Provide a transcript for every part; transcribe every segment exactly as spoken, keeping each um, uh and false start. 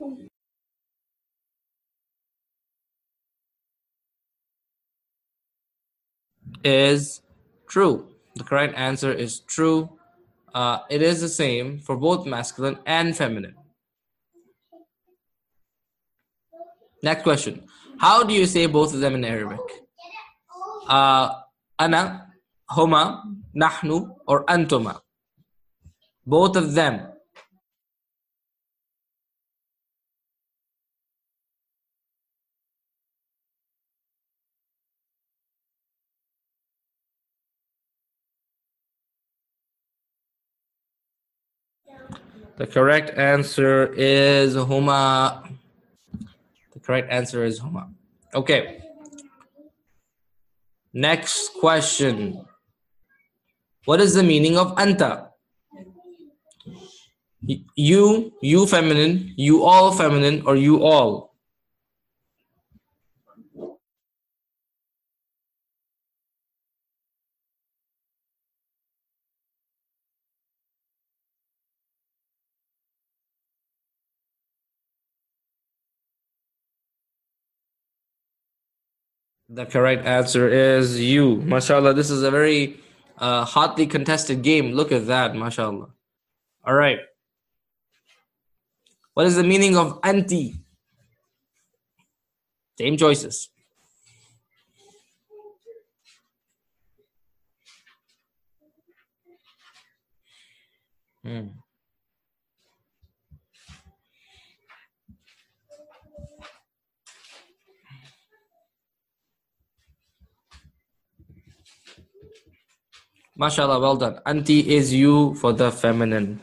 Is true. The correct answer is true. Uh, it is the same for both masculine and feminine. Next question. How do you say both of them in Arabic? Uh, ana, huma, nahnu, or antuma? Both of them. The correct answer is huma. The correct answer is huma. Okay. Next question. What is the meaning of anta? You, you feminine, you all feminine, or you all? The correct answer is you. MashaAllah, this is a very uh, hotly contested game. Look at that, MashaAllah. All right. What is the meaning of anti? Same choices. Hmm. MashaAllah, well done. Anti is you for the feminine.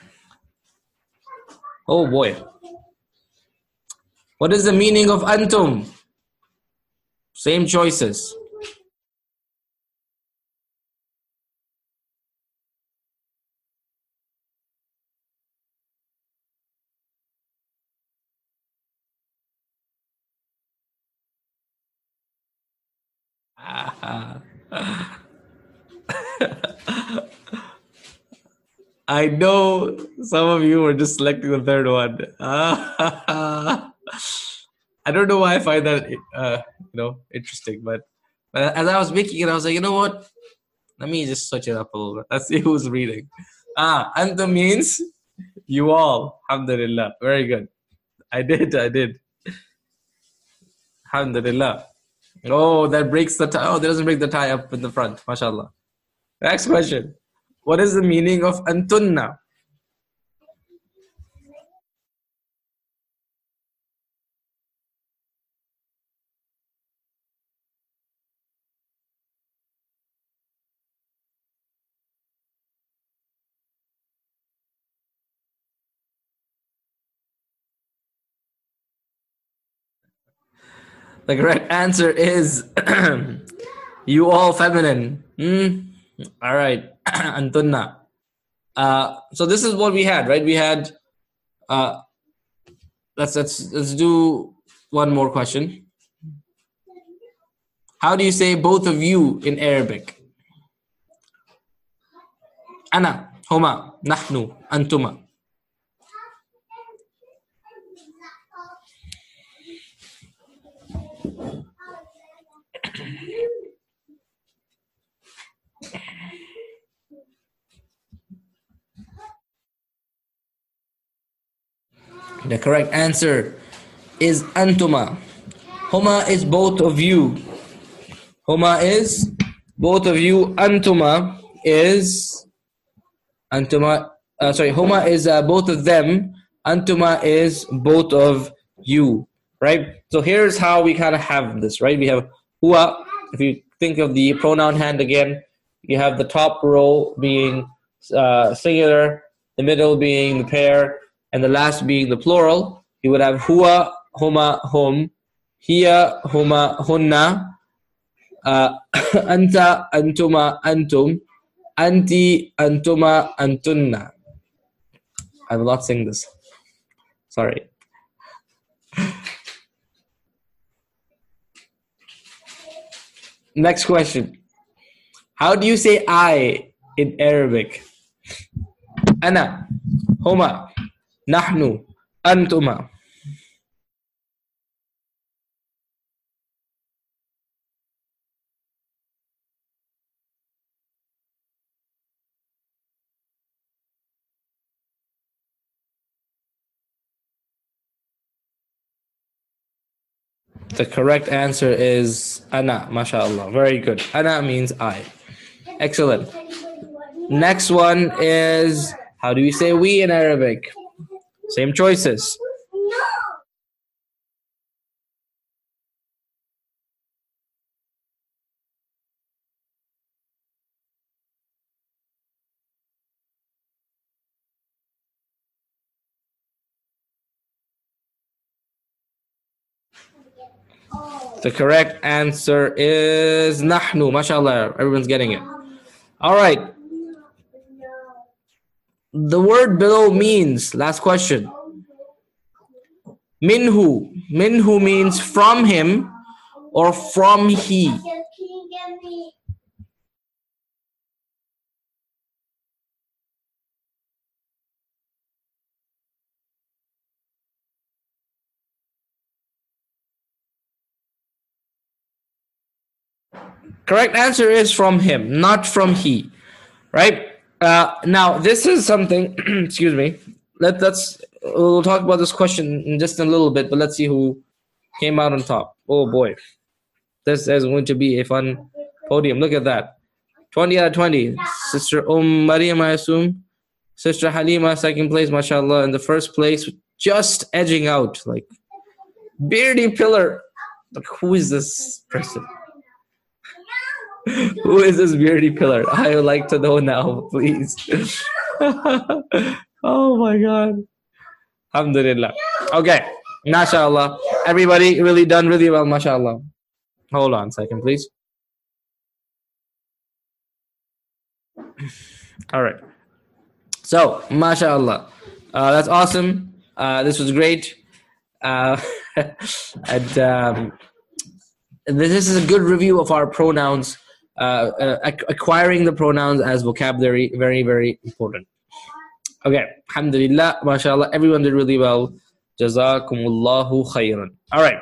Oh boy. What is the meaning of antum? Same choices. I know some of you were just selecting the third one. I don't know why I find that uh, you know interesting, but, but as I was making it, I was like, you know what? Let me just switch it up a little bit. Let's see who's reading. Ah, anta means you all. Alhamdulillah. Very good. I did. I did. Alhamdulillah. Oh, that breaks the tie. Oh, that doesn't break the tie up in the front. MashaAllah. Next question. What is the meaning of antunna? The correct answer is you all feminine. Mm. All right. Antunna. Uh, so this is what we had, right? We had uh, let's let's let's do one more question. How do you say both of you in Arabic? Ana, huma, nahnu, antuma. The correct answer is antuma. Huma is both of you. Huma is both of you. Antuma is antuma. Uh, sorry, huma is uh, both of them. Antuma is both of you. Right. So here's how we kind of have this. Right. We have huwa. If you think of the pronoun hand again, you have the top row being uh, singular, the middle being the pair, and the last being the plural. You would have huwa, huma, hum, hiya, huma, hunna, uh, anta, antuma, antum, anti, antuma, antunna. I will not sing this. Sorry. Next question. How do you say I in Arabic? Ana, huma, nahnu, antuma. The correct answer is ana, mashallah. Very good. Ana means I. Excellent. Next one is, how do we say we in Arabic? Same choices. The correct answer is nahnu. Mashallah. Everyone's getting it. All right. The word below means, last question. Minhu. Minhu means from him or from he. Correct answer is from him, not from he. Right? Uh, now, this is something, excuse me. Let, let's, we'll talk about this question in just a little bit, but let's see who came out on top. Oh boy. This is going to be a fun podium. Look at that. twenty out of twenty. Sister Umm Mariam, I assume. Sister Halima, second place, mashallah. In the first place, just edging out. Like, beardy pillar. Like, who is this person? Who is this beardy pillar? I would like to know now, please. Oh my God. Alhamdulillah. Okay. MashaAllah. Everybody really done really well, MashaAllah. Hold on a second, please. All right. So, MashaAllah. Uh, that's awesome. Uh, this was great. Uh, and um, this is a good review of our pronouns. Uh, uh, acquiring the pronouns as vocabulary, very, very important. Okay, alhamdulillah, mashallah, everyone did really well. Jazakumullahu khairan. All right.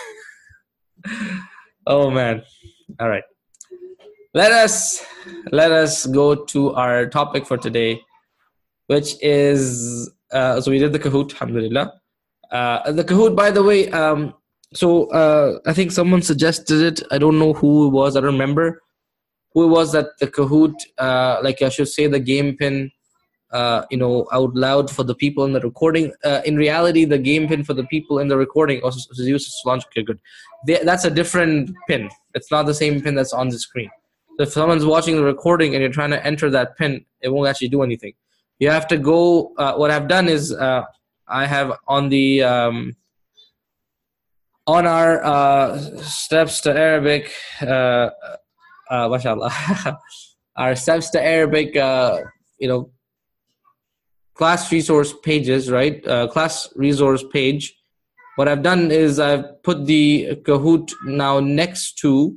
Oh man. All right. Let us let us go to our topic for today, which is uh, so we did the Kahoot, alhamdulillah. Uh, the Kahoot, by the way, um, so uh, I think someone suggested it. I don't know who it was. I don't remember who it was that the Kahoot, uh, like I should say the game pin, uh, you know, out loud for the people in the recording. Uh, in reality, the game pin for the people in the recording also is used to launch. Okay, good. They, that's a different pin. It's not the same pin that's on the screen. So if someone's watching the recording and you're trying to enter that pin, it won't actually do anything. You have to go. Uh, what I've done is uh, I have on the um, on our uh, steps to Arabic. Uh, Uh, mashallah, our steps to Arabic, uh, you know, class resource pages, right? Uh, class resource page. What I've done is I've put the Kahoot now next to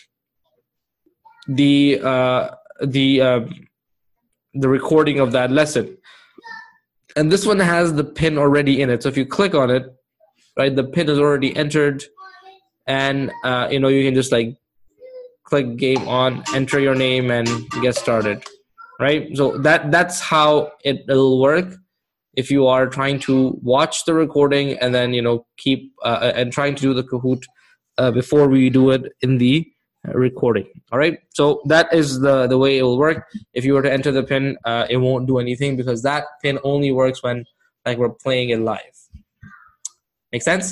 the uh, the uh, the recording of that lesson, and this one has the pin already in it. So if you click on it, right, the pin is already entered, and uh, you know you can just like click game on, enter your name, and get started, right? So that that's how it will work if you are trying to watch the recording and then you know keep uh, and trying to do the Kahoot uh, before we do it in the recording. All right, so that is the the way it will work. If you were to enter the pin, uh, it won't do anything because that pin only works when like we're playing it live. Make sense?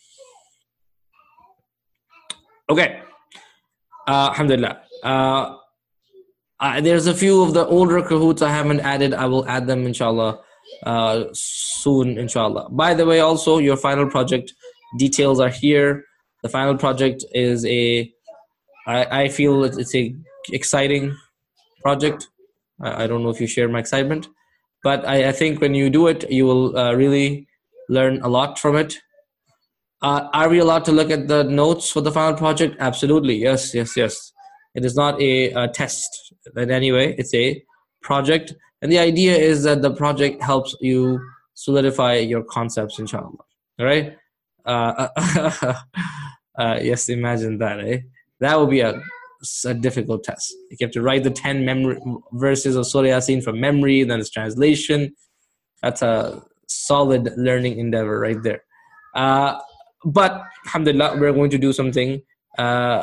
Okay. Uh, alhamdulillah. Uh, uh, there's a few of the older Kahoots I haven't added. I will add them, inshallah, uh, soon, inshallah. By the way, also, your final project details are here. The final project is a, I, I feel it's, it's a exciting project. I, I don't know if you share my excitement, but I, I think when you do it, you will uh, really learn a lot from it. Uh, are we allowed to look at the notes for the final project? Absolutely. Yes, yes, yes. It is not a, a test in any way. It's a project. And the idea is that the project helps you solidify your concepts, inshallah. All right? Uh, uh, yes, imagine that, eh? That would be a, a difficult test. You have to write the ten memory verses of Surah Yasin from memory, then its translation. That's a solid learning endeavor right there. Uh, but alhamdulillah, we're going to do something uh,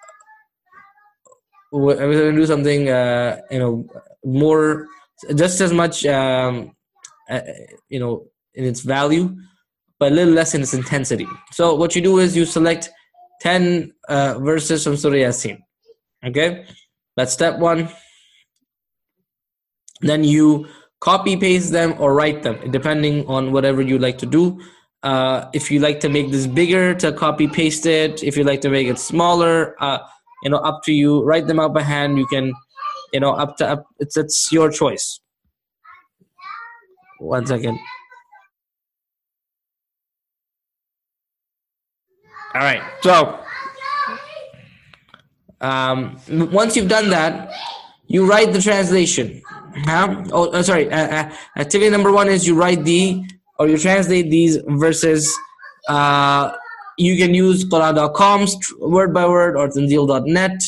we're going to do something uh, you know more, just as much um, uh, you know in its value, but a little less in its intensity. So what you do is you select ten uh, verses from Surah Yasin. Okay, that's step one. Then you copy paste them or write them, depending on whatever you like to do. Uh, if you like to make this bigger, to copy paste it. If you like to make it smaller, uh, you know, up to you. Write them out by hand. You can, you know, up to up. It's it's your choice. One second. All right. So, um, once you've done that, you write the translation. Huh? Oh, uh, sorry. Uh, uh, activity number one is you write the, or you translate these verses. Uh, you can use Quran dot com's word by word, or Tanzeel dot net,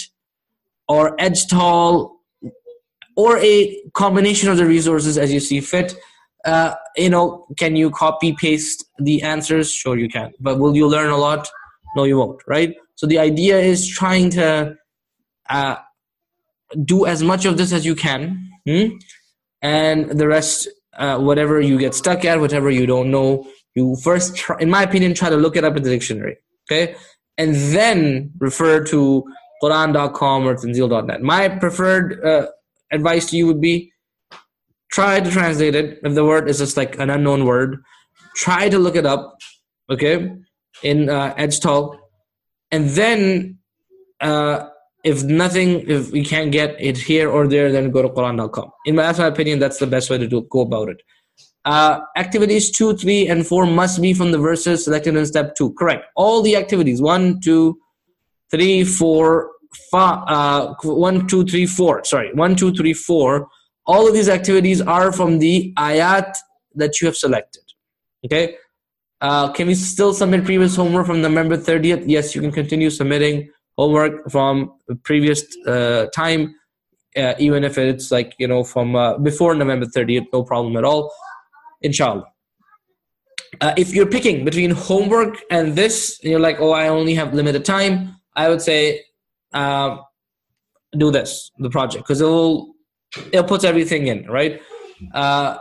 or Edgetall, or a combination of the resources as you see fit. Uh, you know, can you copy paste the answers? Sure, you can. But will you learn a lot? No, you won't. Right? So the idea is trying to uh, do as much of this as you can, hmm? and the rest, uh, whatever you get stuck at, whatever you don't know, you first, try, in my opinion, try to look it up in the dictionary, okay, and then refer to Quran dot com or Tanzeel dot net. My preferred uh, advice to you would be try to translate it. If the word is just like an unknown word, try to look it up, okay, in uh, Edgetall, and then uh, if nothing, if we can't get it here or there, then go to Quran dot com. In my, that's my opinion, that's the best way to do, go about it. Uh, activities two, three, and four must be from the verses selected in step two. Correct. All the activities, one, two, three, four, five, uh, one, two, three, four, sorry, one, two, three, four, all of these activities are from the ayat that you have selected. Okay. Uh, can we still submit previous homework from November thirtieth? Yes, you can continue submitting homework from the previous uh, time, uh, even if it's like, you know, from uh, before November thirtieth, no problem at all, inshallah. Uh, if you're picking between homework and this, and you're like, oh, I only have limited time, I would say uh, do this, the project, because it'll, it puts everything in, right? Uh,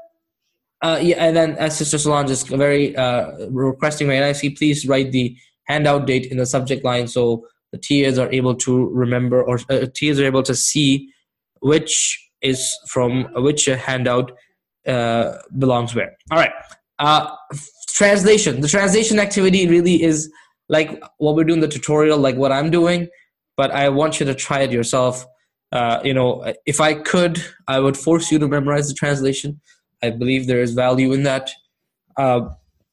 uh, yeah, and then as Sister Solange is very uh, requesting very nicely, please write the handout date in the subject line so the T As are able to remember, or uh, T As are able to see which is from which handout uh, belongs where. All right. Uh, translation. The translation activity really is like what we're doing in the tutorial, like what I'm doing, but I want you to try it yourself. Uh, you know, if I could, I would force you to memorize the translation. I believe there is value in that. Uh,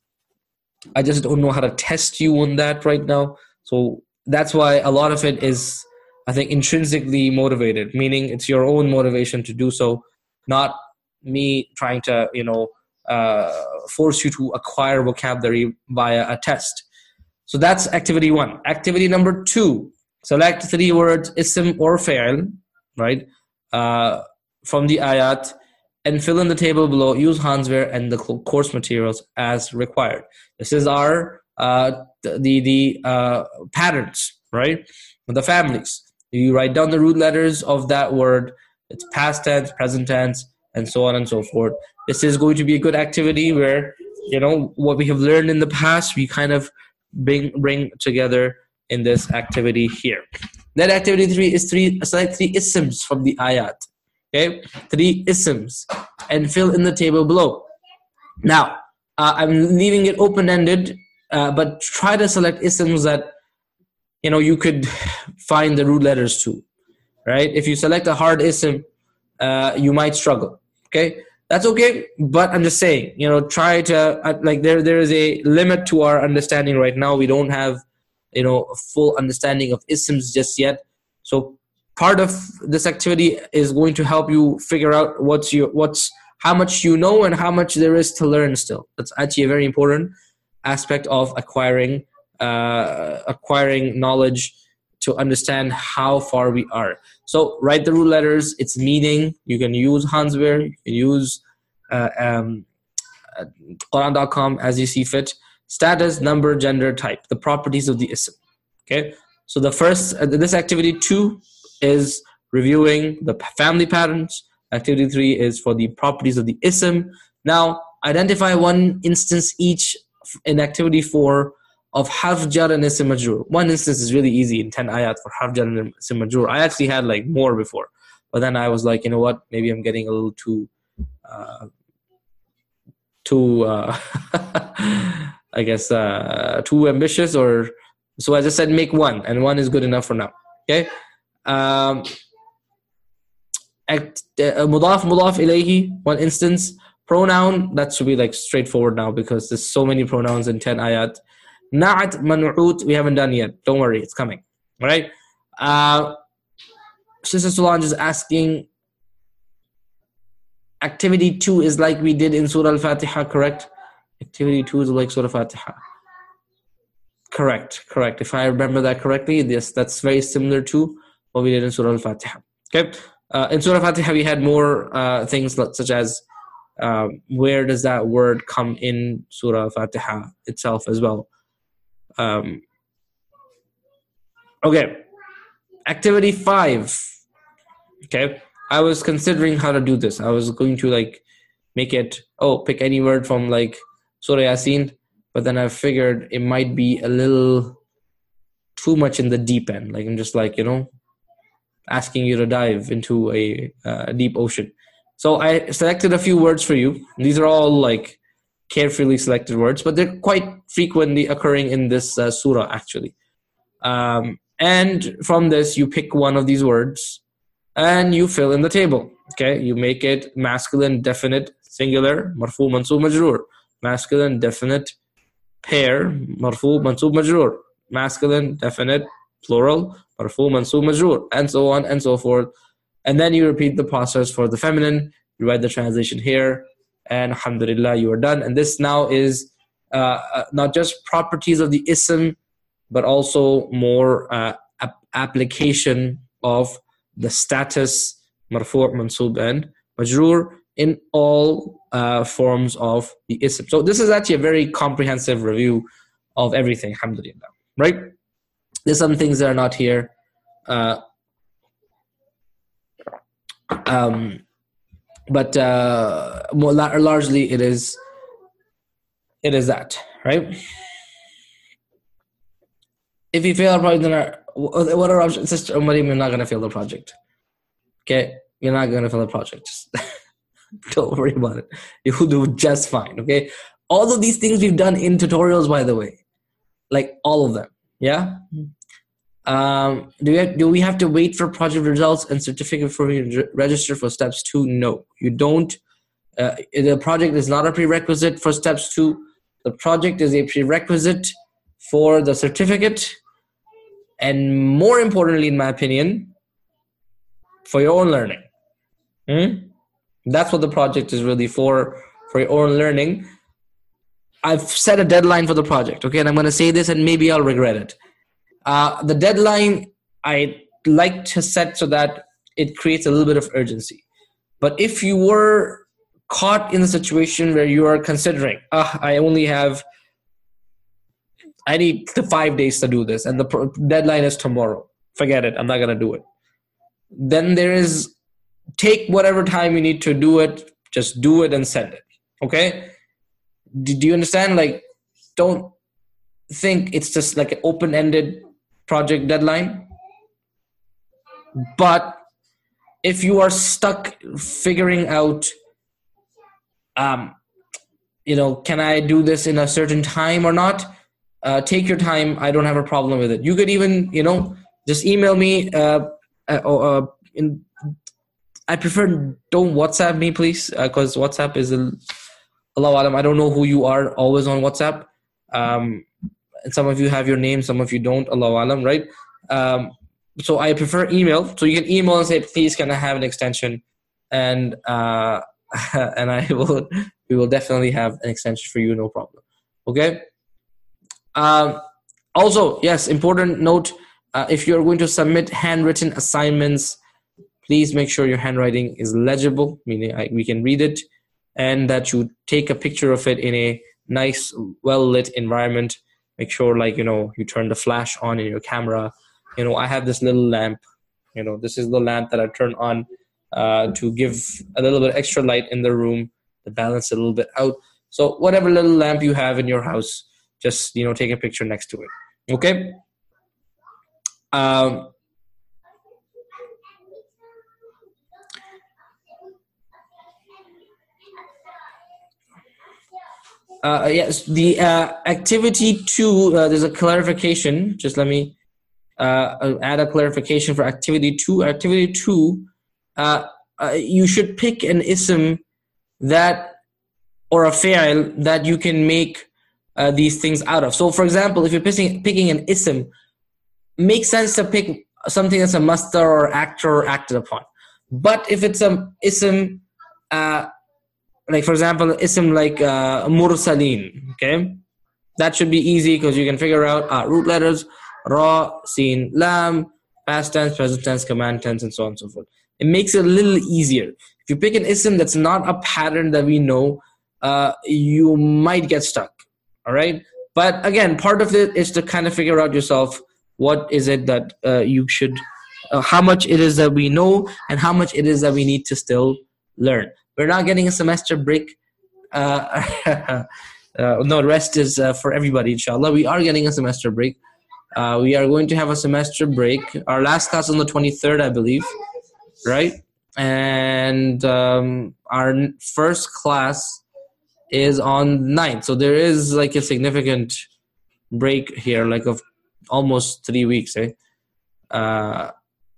I just don't know how to test you on that right now. So that's why a lot of it is, I think, intrinsically motivated, meaning it's your own motivation to do so, not me trying to, you know, uh, force you to acquire vocabulary via a test. So that's activity one. Activity number two, select three words, ism or fa'il, right, uh, from the ayat, and fill in the table below. Use Hansware and the course materials as required. This is our uh, the the uh, patterns, right? The families. You write down the root letters of that word. It's past tense, present tense, and so on and so forth. This is going to be a good activity where, you know, what we have learned in the past, we kind of bring bring together in this activity here. Then activity three is three select three isms from the ayat. Okay, three isms, and fill in the table below. Now, uh, I'm leaving it open-ended, uh, but try to select isms that, you know, you could find the root letters to, right? If you select a hard ism, uh, you might struggle. Okay, that's okay, but I'm just saying, you know, try to uh, like there there is a limit to our understanding right now. We don't have, you know, a full understanding of isms just yet, so part of this activity is going to help you figure out what's your what's how much you know and how much there is to learn still. That's actually a very important aspect of acquiring uh, acquiring knowledge, to understand how far we are. So write the root letters, its meaning. You can use Hansware, you can use uh, um, Quran dot com as you see fit. status, number, gender, type, the properties of the ism. Okay, so the first, uh, this activity two is reviewing the family patterns. Activity three is for the properties of the ism. Now, identify one instance each in activity four of harf jar and ism majrur. One instance is really easy in ten ayat for harf jar and ism majrur. I actually had like more before, but then I was like, you know what, maybe I'm getting a little too uh, too uh, I guess uh, too ambitious, or so I just said make one, and one is good enough for now. Okay. Um, mudaf mudaf ilayhi, one instance. Pronoun, that should be like straightforward now because there's so many pronouns in ten ayat. Na'at man'ut, we haven't done yet. Don't worry, it's coming. All right. Uh, Sister Solange is asking, activity two is like we did in Surah Al-Fatiha, correct? Activity two is like Surah Al-Fatiha. Correct, correct. If I remember that correctly, yes, that's very similar to what we did in Surah Al-Fatiha. Okay. Uh, in Surah Al-Fatiha, we had more uh, things such as um, where does that word come in Surah Al-Fatiha itself as well. Um, okay. Activity five. Okay. I was considering how to do this. I was going to like make it, oh, pick any word from like Surah Yasin, but then I figured it might be a little too much in the deep end. Like I'm just like, you know, asking you to dive into a uh, deep ocean. So I selected a few words for you. These are all like carefully selected words, but they're quite frequently occurring in this uh, surah actually. Um, and from this, you pick one of these words and you fill in the table. Okay, you make it masculine, definite, singular, marfu, mansub, majroor. Masculine, definite, pair, marfu, mansub, majroor. Masculine, definite, plural, marfu, mansub, majroor, and so on and so forth. And then you repeat the process for the feminine. You write the translation here, and alhamdulillah, you are done. And this now is uh, not just properties of the ism, but also more uh, ap- application of the status, marfu', mansub, and majroor in all uh, forms of the ism. So this is actually a very comprehensive review of everything, alhamdulillah, right? There's some things that are not here. Uh, um, but uh, more largely it is, it is that, right? If you fail our project, then our, what are options? Sister Umarim, you're not going to fail the project. Okay? You're not going to fail the project. Just don't worry about it. You'll do just fine, okay? All of these things we've done in tutorials, by the way. Like, all of them. Yeah? Um, do, we have, do we have to wait for project results and certificate before we register for steps two? No, you don't. Uh, the project is not a prerequisite for steps two. The project is a prerequisite for the certificate, and more importantly, in my opinion, for your own learning. Hmm? That's what the project is really for, for your own learning. I've set a deadline for the project, okay, and I'm going to say this and maybe I'll regret it. Uh, the deadline I like to set so that it creates a little bit of urgency. But if you were caught in a situation where you are considering, ah, I only have I need the five days to do this, and the pro- deadline is tomorrow. Forget it. I'm not going to do it. Then there is, take whatever time you need to do it. Just do it and send it. Okay? Do, do you understand? Like, don't think it's just like an open-ended project deadline. But if you are stuck figuring out, um, you know, can I do this in a certain time or not? Uh, take your time. I don't have a problem with it. You could even, you know, just email me. Uh, uh, uh, in, I prefer don't WhatsApp me, please, because uh, WhatsApp is a, Allahu Alam. I don't know who you are always on WhatsApp. Um, and some of you have your name, some of you don't. Allahu Alam, right? Um, so I prefer email. So you can email and say, please, can I have an extension? And uh, and I will. We will definitely have an extension for you, no problem. Okay. Um, also, yes, important note, uh, if you're going to submit handwritten assignments, please make sure your handwriting is legible, meaning I, we can read it, and that you take a picture of it in a nice, well-lit environment. Make sure, like, you know, you turn the flash on in your camera. You know, I have this little lamp. You know, this is the lamp that I turn on uh, to give a little bit extra light in the room, to balance it a little bit out. So whatever little lamp you have in your house, just, you know, take a picture next to it. Okay. Um, uh, yes, the uh, activity two, uh, there's a clarification. Just let me uh, add a clarification for activity two. Activity two, uh, uh, you should pick an ism that, or a fi'l that you can make uh, these things out of. So for example, if you're picking, picking an ism, makes sense to pick something that's a masdar or actor or acted upon. But if it's a ism, uh, like for example, ism like uh, mursaleen, okay, that should be easy because you can figure out uh, root letters, ra, sin, lam, past tense, present tense, command tense, and so on and so forth. It makes it a little easier. If you pick an ism that's not a pattern that we know, uh, you might get stuck. All right. But again, part of it is to kind of figure out yourself what is it that uh, you should, uh, how much it is that we know and how much it is that we need to still learn. We're not getting a semester break. Uh, uh, no, rest is uh, for everybody, inshallah. We are getting a semester break. Uh, we are going to have a semester break. Our last class on the twenty-third, I believe, right? And um, our first class is on ninth. So there is like a significant break here, like of almost three weeks, eh? Uh,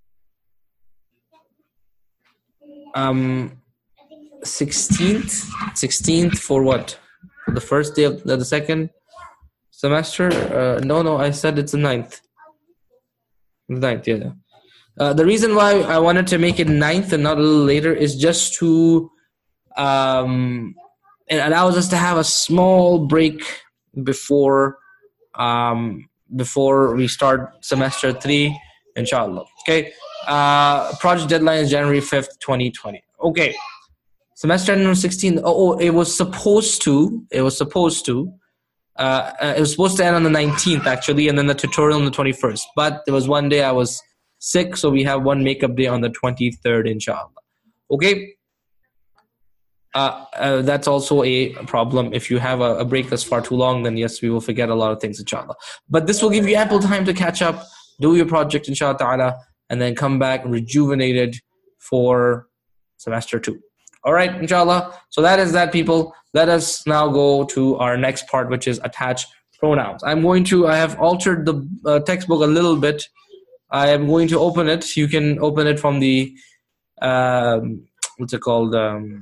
um, sixteenth, sixteenth for what? For the first day of the, the second semester? Uh, no, no, I said it's the ninth. Ninth, yeah. Uh, the reason why I wanted to make it ninth and not a little later is just to, um, it allows us to have a small break before, um, before we start semester three, inshallah. Okay. Uh, project deadline is January fifth, twenty twenty. Okay. Semester number sixteen. Oh, it was supposed to. It was supposed to. Uh, it was supposed to end on the nineteenth actually, and then the tutorial on the twenty-first. But there was one day I was sick, so we have one makeup day on the twenty-third, inshallah. Okay. Uh, uh, that's also a problem. If you have a, a break that's far too long, then yes, we will forget a lot of things, inshallah. But this will give you ample time to catch up, do your project, inshallah ta'ala, and then come back rejuvenated for semester two. All right, inshallah. So that is that, people. Let us now go to our next part, which is attach pronouns. I'm going to, I have altered the uh, textbook a little bit. I am going to open it. You can open it from the, um, what's it called, um,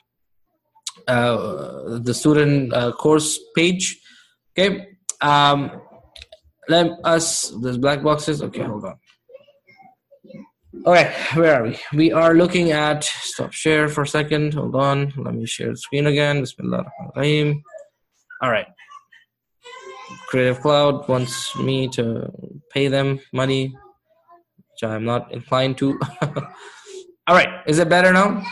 uh, the student uh, course page. Okay. Um, let us, there's black boxes. Okay, hold on. Okay, where are we? We are looking at, stop share for a second. Hold on. Let me share the screen again. Bismillahirrahmanirrahim. All right. Creative Cloud wants me to pay them money, which I'm not inclined to. All right. Is it better now?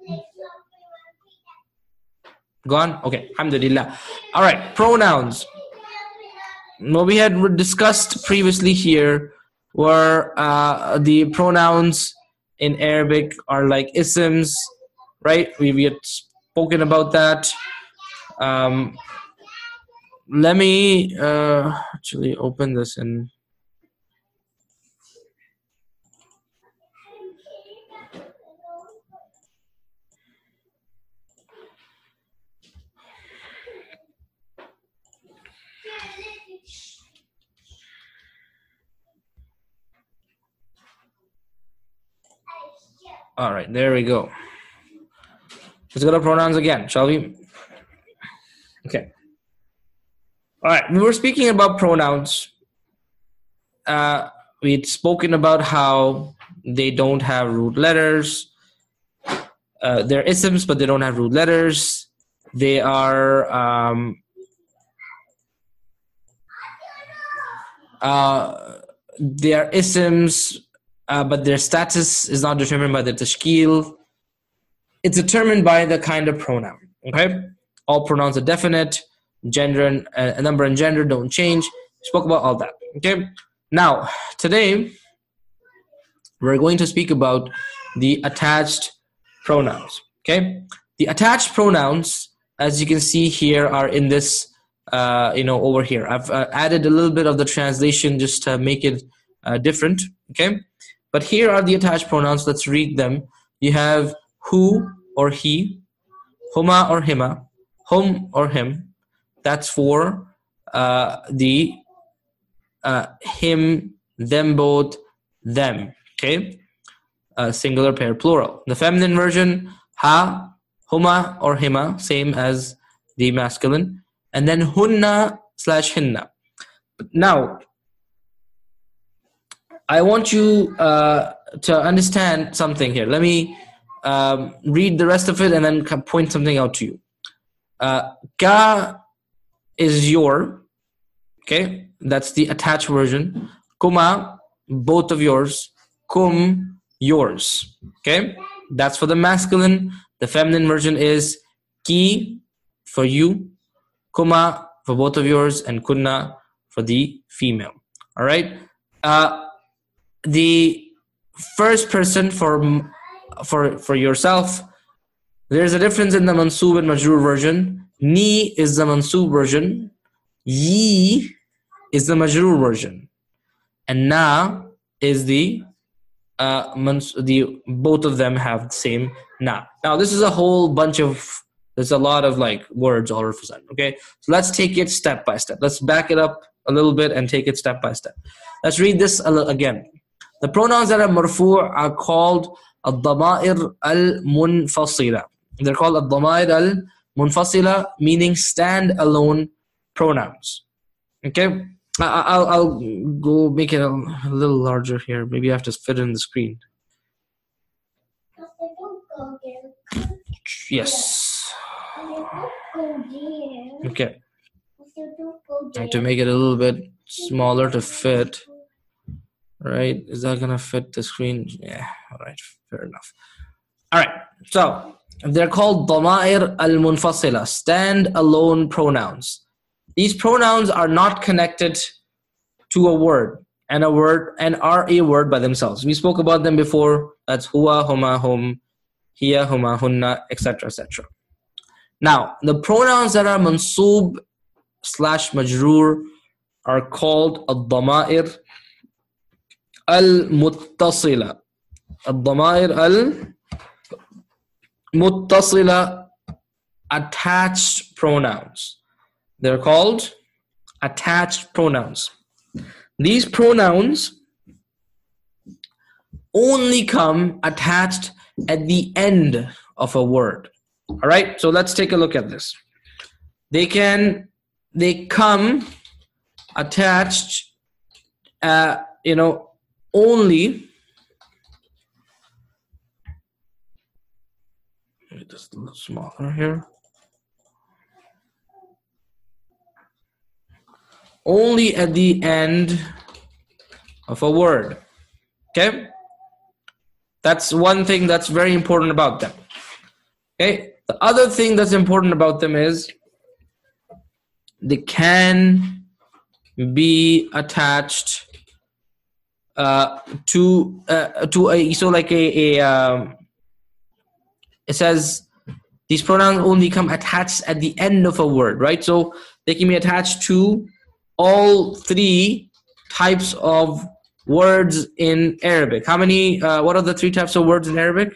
Gone? Okay. Alhamdulillah. All right. Pronouns. What we had discussed previously here were uh, the pronouns in Arabic are like isms, right? We, we had spoken about that. Um, let me uh, actually open this in. All right, there we go. Let's go to pronouns again, shall we? Okay. All right, we were speaking about pronouns. Uh, we'd spoken about how they don't have root letters. Uh, they're isms, but they don't have root letters. They are um, uh, they are isms. Uh, but their status is not determined by the tashkil. It's determined by the kind of pronoun. Okay, all pronouns are definite. gender and uh, number and gender don't change. We spoke about all that. Okay. Now today we're going to speak about the attached pronouns. Okay. The attached pronouns, as you can see here, are in this, uh, you know, over here. I've uh, added a little bit of the translation just to make it uh, different. Okay. But here are the attached pronouns. Let's read them. You have who or he, huma or hima, hum or him. That's for uh, the uh, him, them both, them. Okay. Uh, singular, pair, plural. The feminine version, ha, huma or hima, same as the masculine, and then hunna slash hinna. Now, I want you uh, to understand something here. Let me um, read the rest of it and then point something out to you. Uh, ka is your, okay, that's the attached version. Kuma, both of yours. Kum, yours. Okay, that's for the masculine. The feminine version is ki for you, kuma for both of yours, and kunna for the female. All right. Uh, the first person for for for yourself, there's a difference in the mansoob and majroor version. Ni is the mansoob version. Ye is the majroor version, and na is the uh mans- the both of them have the same na. Now this is a whole bunch of, there's a lot of like words all of a sudden. Okay, so let's take it step by step. Let's back it up a little bit and take it step by step. Let's read this again. The pronouns that are marfu' are called al-dama'ir al-munfasila. They're called al-dama'ir al-munfasila, meaning stand-alone pronouns. Okay, I'll, I'll go make it a little larger here. Maybe I have to fit it in the screen. Yes. Okay. I have to make it a little bit smaller to fit. Right? Is that gonna fit the screen? Yeah. All right. Fair enough. All right. So they're called dama'ir al-munfasila, stand-alone pronouns. These pronouns are not connected to a word and a word and are a word by themselves. We spoke about them before. That's huwa, huma, hum, hiya, huma, hunna, et cetera, et cetera. Now, the pronouns that are mansoob slash majroor are called al-dama'ir al-muttasila. Al-dama'ir al-muttasila, attached pronouns. They're called attached pronouns. These pronouns only come attached at the end of a word. All right, so let's take a look at this. They can, they come attached, uh, you know, only. Just a little smaller here. Only at the end of a word. Okay? That's one thing that's very important about them. Okay? The other thing that's important about them is they can be attached uh, to uh, to a, so like a, a um, it says these pronouns only come attached at the end of a word, right? So they can be attached to all three types of words in Arabic. How many, uh, what are the three types of words in Arabic?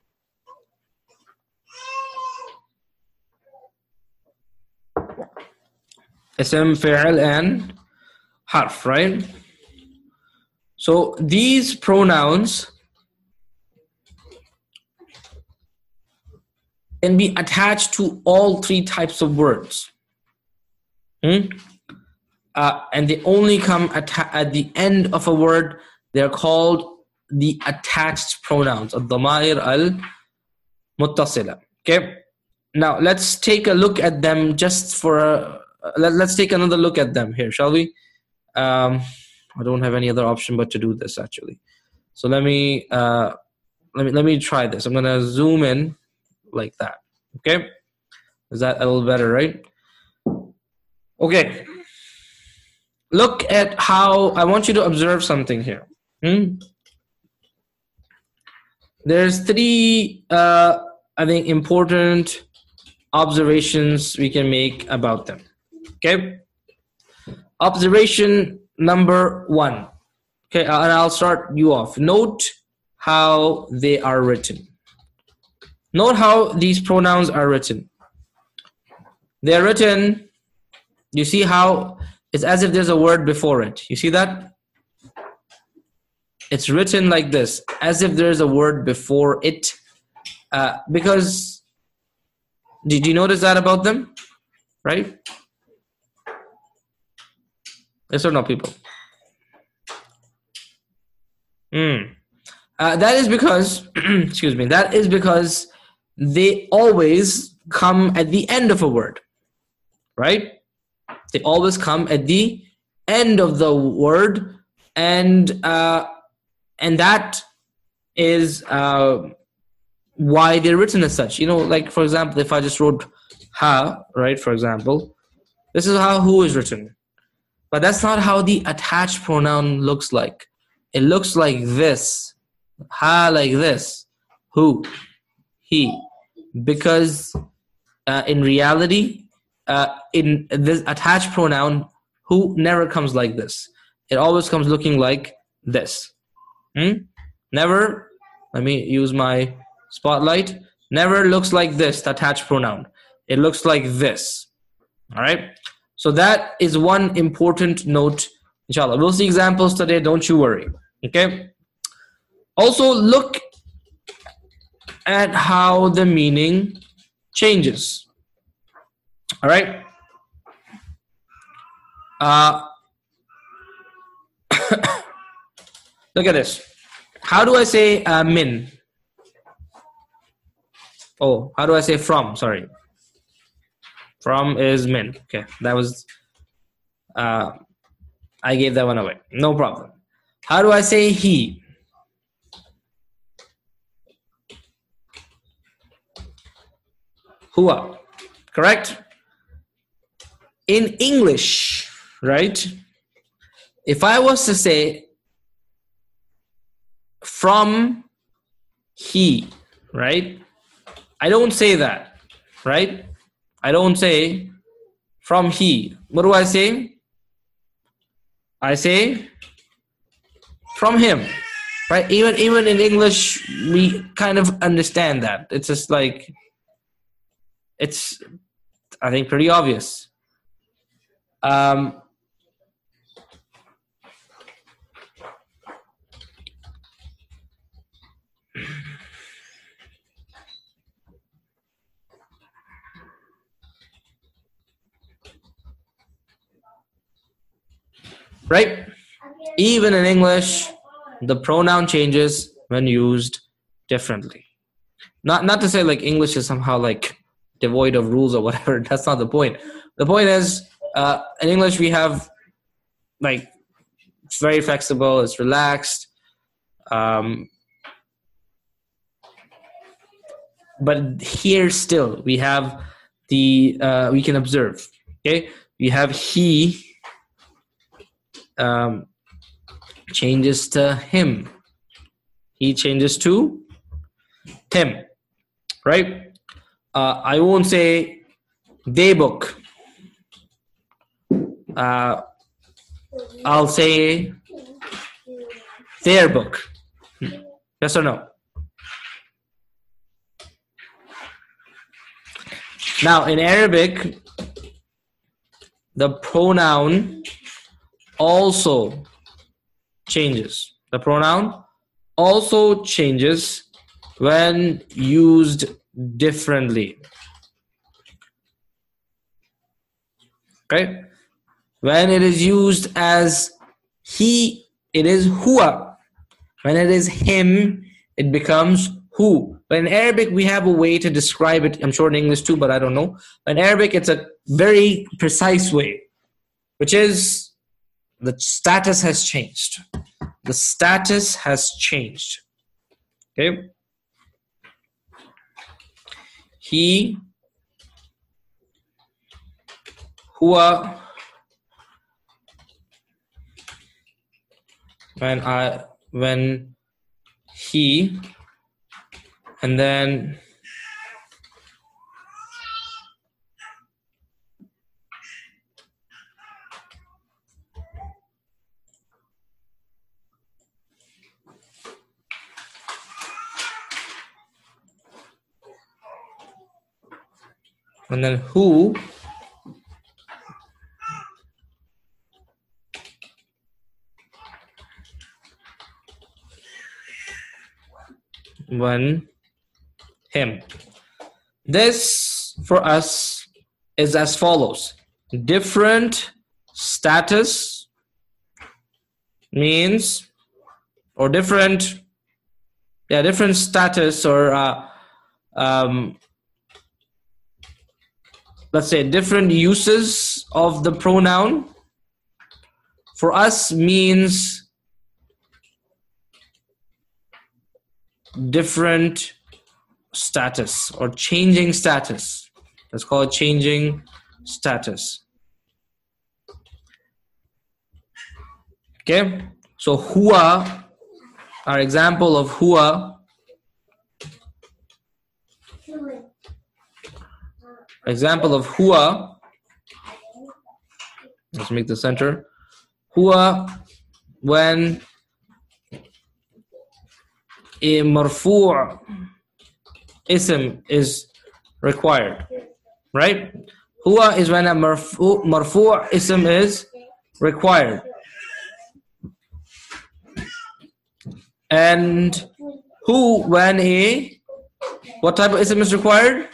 Ism, fi'al, and harf, right? So these pronouns can be attached to all three types of words. Hmm? Uh, and they only come at, at the end of a word. They're called the attached pronouns, al-dama'ir al-muttasila. Okay. Now let's take a look at them just for a, let, let's take another look at them here, shall we? Um, I don't have any other option but to do this actually. So let me uh, let me let me try this. I'm gonna zoom in like that. Okay. Is that a little better, right? Okay. Look at how I want you to observe something here. Hmm? There's three, uh, I think, important observations we can make about them. Okay. Observation number one. Okay, and I'll start you off. Note how they are written. Note how these pronouns are written. They're written, you see how it's as if there's a word before it. You see that? It's written like this, as if there's a word before it. Uh, because, did you notice that about them? Right? Yes or no, people? Mm. Uh, that is because, excuse me, that is because they always come at the end of a word, right? They always come at the end of the word, and uh, and that is uh, why they're written as such. You know, like for example, if I just wrote ha, right? For example, this is how who is written, but that's not how the attached pronoun looks like. It looks like this, ha, like this, who, he, because uh, in reality, uh, in this attached pronoun, who never comes like this. It always comes looking like this. Hmm? Never, let me use my spotlight, never looks like this, the attached pronoun. It looks like this. All right. So that is one important note, inshallah. We'll see examples today, don't you worry. Okay. Also, look at how the meaning changes. All right. Uh, look at this. How do I say uh, min? Oh, how do I say from? Sorry. From is min. Okay, that was, uh, I gave that one away. No problem. How do I say he? Huwa. Correct? In English, right? If I was to say from he, right? I don't say that, right? I don't say from he. What do I say? I say from him, right? Even even in English, we kind of understand that. It's just like, it's, I think, pretty obvious. Um, right? Even in English, the pronoun changes when used differently. Not not to say like English is somehow like devoid of rules or whatever. That's not the point. The point is, uh, in English we have like, it's very flexible, it's relaxed. Um, but here still we have the, uh, we can observe, okay? We have he um, changes to him. He changes to him, right? Uh, I won't say they book. Uh, I'll say their book. Yes or no? Now, in Arabic, the pronoun also changes. The pronoun also changes when used differently. Okay? When it is used as he, it is huwa. When it is him, it becomes who. But in Arabic, we have a way to describe it. I'm sure in English too, but I don't know. In Arabic, it's a very precise way, which is the status has changed. The status has changed. Okay? He, huwa, when I when he, and then and then who, when him. This for us is as follows. Different status means, or different, yeah, different status, or uh, um, let's say different uses of the pronoun for us means different status or changing status. Let's call it changing status. Okay, so huwa, our example of huwa, example of huwa, let's make the center. Huwa, when a marfu' ism is required, right? Huwa is when a marfu' marfu' ism is required. And who, when a, what type of ism is required?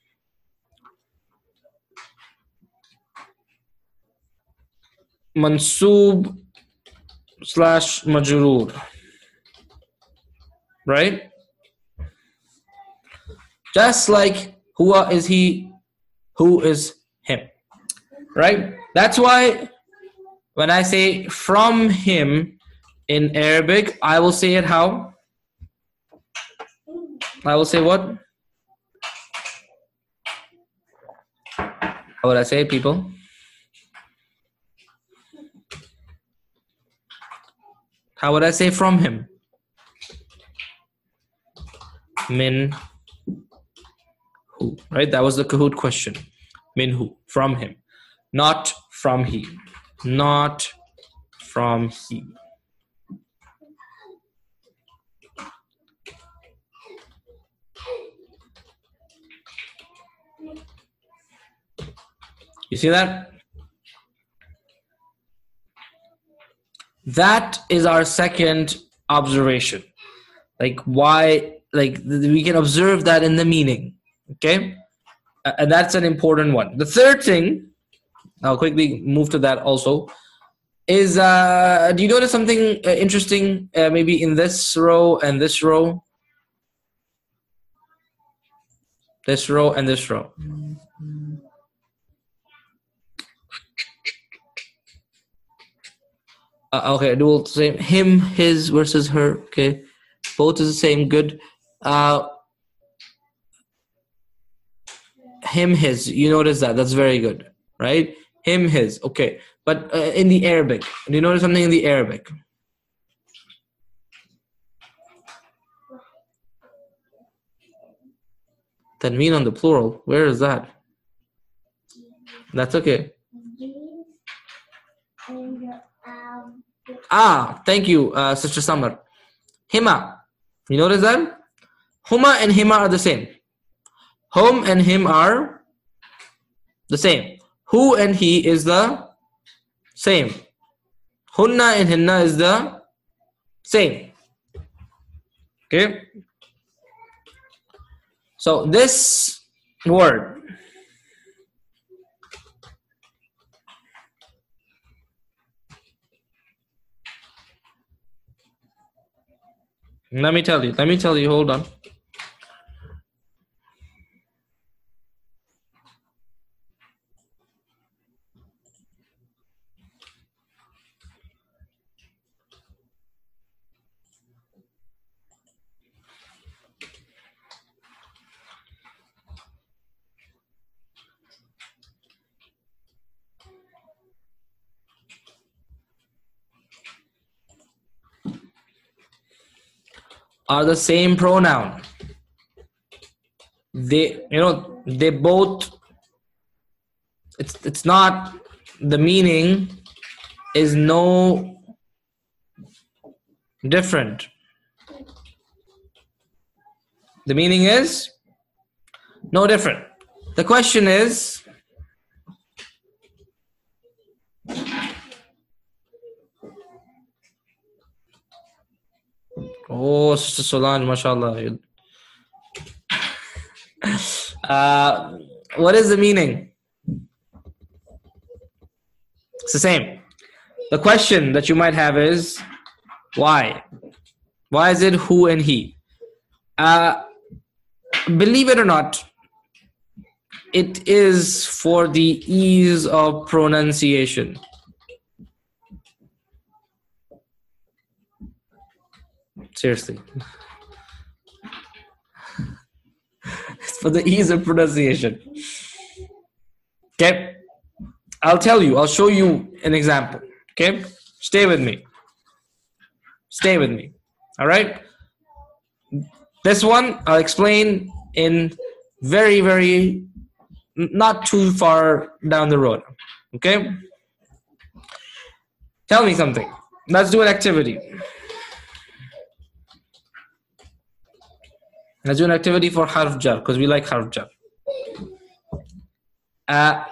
Mansoob slash majroor, right? Just like huwa is he, who is him, right? That's why when I say from him in Arabic, I will say it how? I will say what? How would I say it, people? How would I say from him? Min who, right? That was the Kahoot question. Min who, from him, not from he, not from he. You see that? That is our second observation. Like why, like we can observe that in the meaning. Okay? Uh, and that's an important one. The third thing, I'll quickly move to that also, is uh, do you notice something uh, interesting uh, maybe in this row and this row? This row and this row. Uh, okay, dual same. Him, his versus her. Okay, both is the same. Good. Uh, him, his. You notice that? That's very good, right? Him, his. Okay, but uh, in the Arabic, do you notice something in the Arabic? Tanween on the plural. Where is that? That's okay. Ah, thank you, uh, Sister Summer. Hima. You notice that? Huma and hima are the same. Hum and him are the same. Who and he is the same. Hunna and hinna is the same. Okay? So this word, let me tell you, let me tell you, hold on. are the same pronoun. They, you know, they both, it's it's not, the meaning is no different. The meaning is no different. The question is, oh, Sister Solange, mashallah. Uh, what is the meaning? It's the same. The question that you might have is, why? Why is it who and he? Uh, believe it or not, it is for the ease of pronunciation. Seriously. It's for the ease of pronunciation. Okay? I'll tell you, I'll show you an example. Okay? Stay with me. Stay with me. All right? This one I'll explain in very, very, not too far down the road. Okay? Tell me something. Let's do an activity. Let's do an activity for harf jar, because we like harf jar. Uh,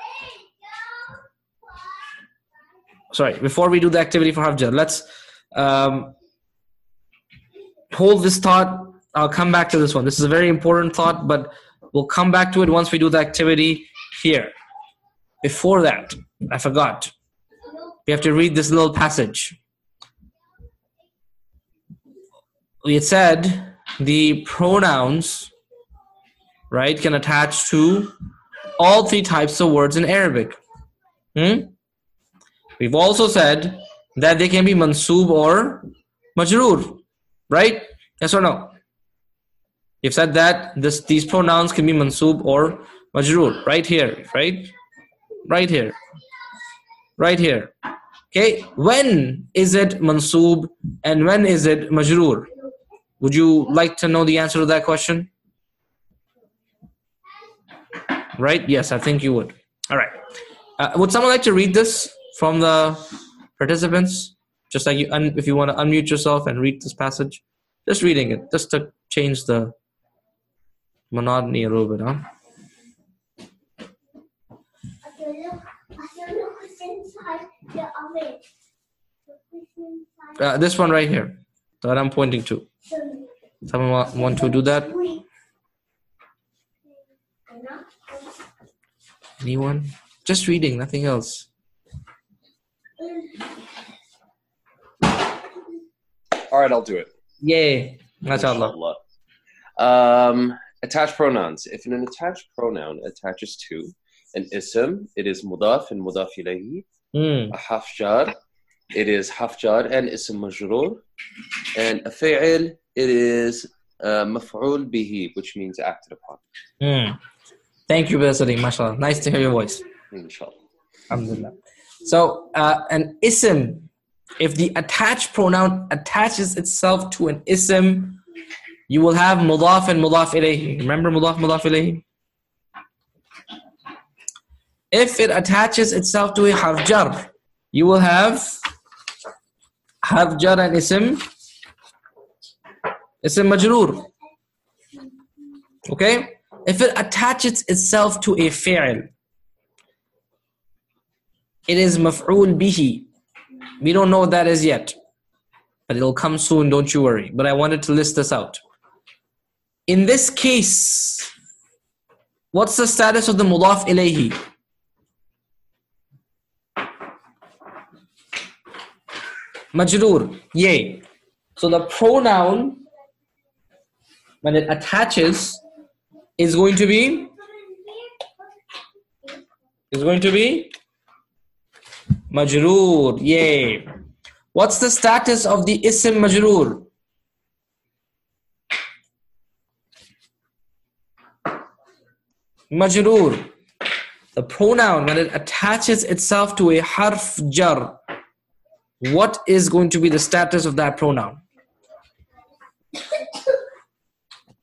sorry, before we do the activity for harf jar, let's um, hold this thought. I'll come back to this one. This is a very important thought, but we'll come back to it once we do the activity here. Before that, I forgot. We have to read this little passage. We had said the pronouns, right, can attach to all three types of words in Arabic. Hmm? We've also said that they can be mansoob or majroor, right? Yes or no? You've said that this these pronouns can be mansoob or majroor, right here, right? Right here. Right here. Okay, when is it mansoob and when is it majroor? Would you like to know the answer to that question? Right? Yes, I think you would. All right. Uh, would someone like to read this from the participants? Just like you, un if you want to unmute yourself and read this passage. Just reading it, just to change the monotony a little bit, huh? Uh, this one right here that I'm pointing to. Someone want to do that? Anyone? Just reading, nothing else. All right, I'll do it. Yay. MashaAllah. Um, attached pronouns. If an attached pronoun attaches to an ism, it is mudaf and mudaf ilayhi. Mm. A harf jar, it is harf jar and ism majroor. And a fi'il, it is uh, maf'ul bihi, which means acted upon. Mm. Thank you, Brother Sadiq. MashaAllah. Nice to hear your voice. Inshallah. Alhamdulillah. So, uh, an ism, if the attached pronoun attaches itself to an ism, you will have mudaf and mudaf ilayhi. Remember mudaf, mudaf ilayhi? If it attaches itself to a harf jar, you will have harf jar and ism, ism majroor. Okay? If it attaches itself to a fi'il, it is maf'ul bihi. We don't know what that is yet, but it'll come soon, don't you worry. But I wanted to list this out. In this case, what's the status of the mudaf ilayhi? Majroor, yay. So the pronoun, when it attaches, is going to be is going to be majroor, yay. What's the status of the ism majroor? Majroor. The pronoun, when it attaches itself to a harf jar, what is going to be the status of that pronoun?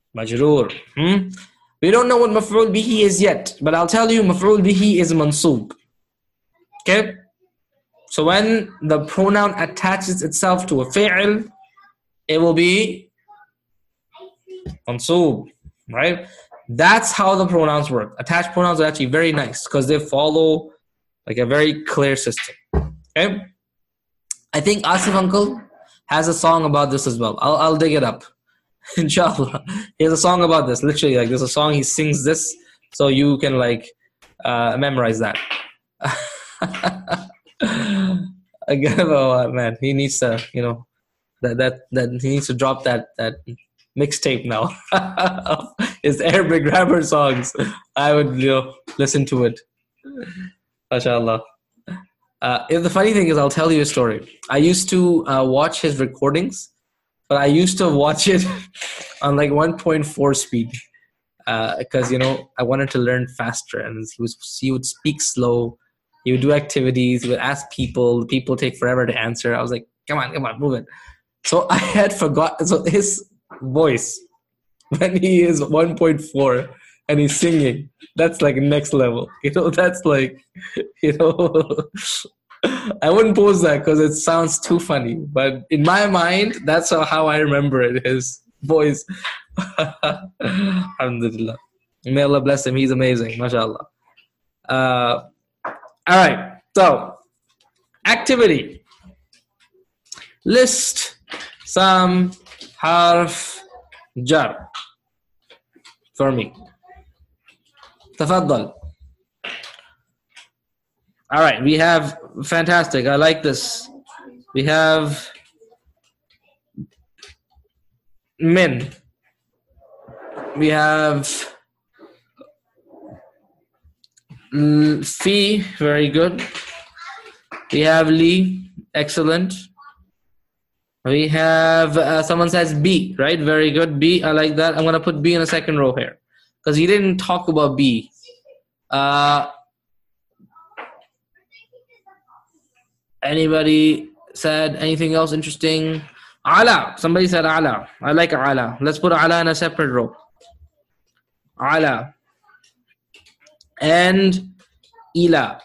Majroor. Hmm? We don't know what maf'ul bihi is yet, but I'll tell you maf'ul bihi is mansoob. Okay? So when the pronoun attaches itself to a fi'l, it will be mansoob, right? That's how the pronouns work. Attached pronouns are actually very nice because they follow like a very clear system. Okay? I think Asif uncle has a song about this as well. I'll, I'll dig it up. Inshallah. He has a song about this. Literally, like there's a song he sings this, so you can like uh, memorize that. Again, oh man, he needs to, you know, that that that he needs to drop that that mixtape now. His Arabic grammar songs. I would, you know, listen to it. MashaAllah. Uh, if the funny thing is, I'll tell you a story. I used to uh, watch his recordings, but I used to watch it on like one point four speed because, uh, you know, I wanted to learn faster. And he, was, he would speak slow. He would do activities. He would ask people. People take forever to answer. I was like, come on, come on, move it. So I had forgotten. So his voice, when he is one point four and he's singing, that's like next level. You know, that's like, you know, I wouldn't post that because it sounds too funny. But in my mind, that's how I remember it, his voice. Alhamdulillah. May Allah bless him. He's amazing. MashaAllah. Uh, all right. So, activity. List some harf jar for me. Tafaddal. All right, we have fantastic. I like this. We have min. We have fi, very good. We have li, excellent. We have uh, someone says B, right? Very good. B, I like that. I'm gonna put B in the second row here because he didn't talk about B. Uh, Anybody said anything else interesting? Ala. Somebody said ala. I like ala. Let's put ala in a separate row. Ala. And ila.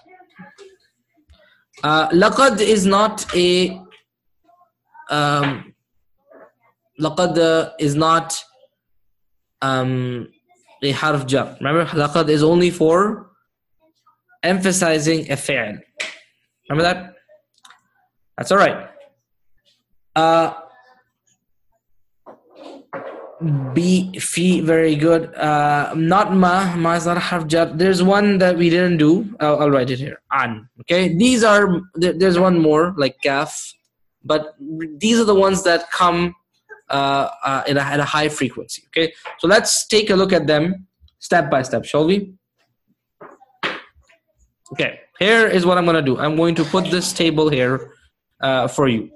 Uh, laqad is not a um, laqad uh, is not um, a harf jar. Remember, laqad is only for emphasizing a fi'l. Remember that? That's all right. Uh, B, fi, very good. Uh, not ma, ma is not a harf jar. There's one that we didn't do. I'll, I'll write it here. An. Okay. These are, there, there's one more like kaf, but these are the ones that come uh, uh, at, a, at a high frequency. Okay. So let's take a look at them step by step, shall we? Okay. Here is what I'm going to do. I'm going to put this table here uh, for you.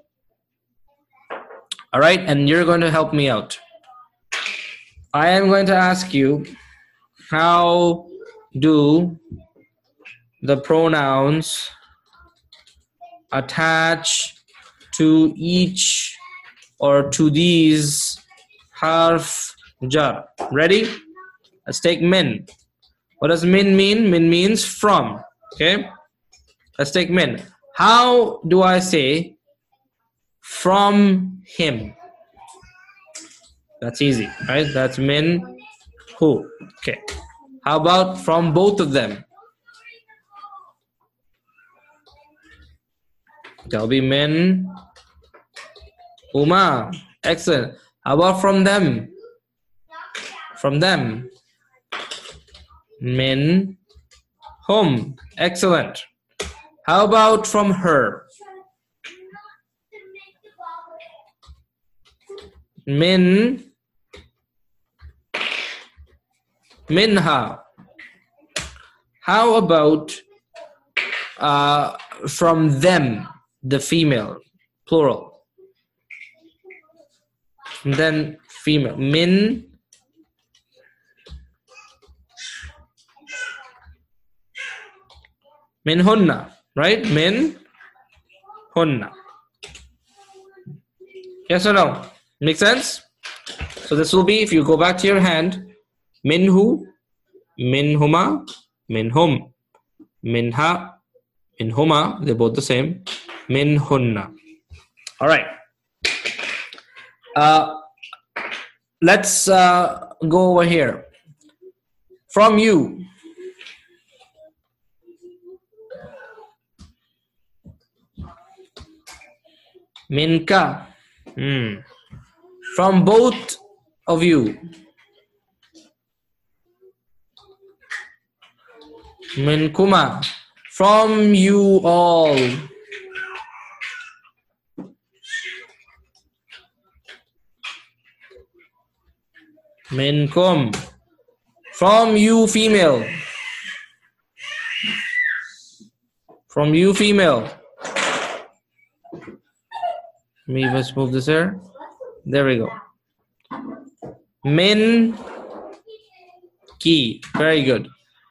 All right. And you're going to help me out. I am going to ask you, how do the pronouns attach to each or to these harf jar? Ready? Let's take min. What does min mean? Min means from. Okay. Let's take min. How do I say from him? That's easy, right? That's min who. Okay. How about from both of them? That'll be min huma. Excellent. How about from them? From them. Min hum. Excellent. How about from her? Min minha. How about uh, from them, the female, plural? And then female. Min min hunna, right? Min hunna. Yes or no? Make sense? So this will be, if you go back to your hand, minhu, minhuma, minhum, minha, minhuma, they're both the same, minhunna. All right. Uh, let's uh, go over here. From you. Minka. Hmm. From both of you. Minkuma. From you all. Minkum. From you female. From you female. Let me just move this here. There we go. Min ki. Very good.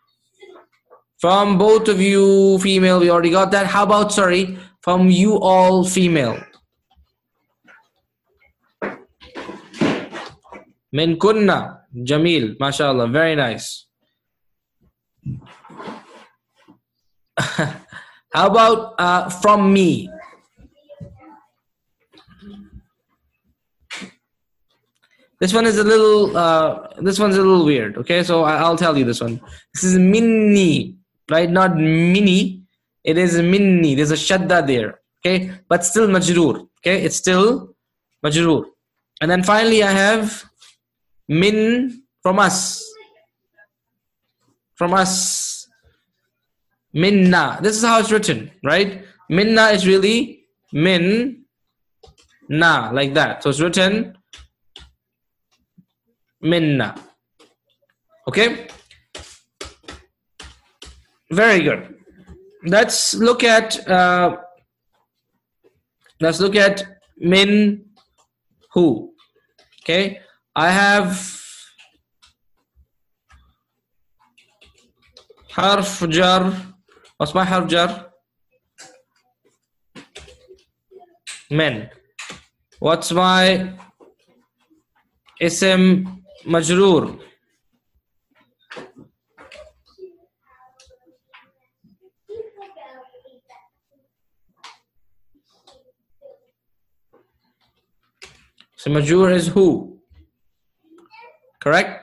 From both of you female, we already got that. How about, sorry, from you all female? Min kunna. Jamil. MashaAllah. Very nice. How about uh, from me? This one is a little, uh, this one's a little weird. Okay, so I'll tell you this one. This is minni, right? Not mini. It is minni. There's a shadda there. Okay, but still majroor. Okay, it's still majroor. And then finally I have min from us. From us. Minna. This is how it's written, right? Minna is really min na, like that. So it's written minna. Okay? Very good. Let's look at uh, let's look at min who. Okay? I have harf jar. What's my harf jar? Men. What's my ism majroor? So majroor is who? Correct?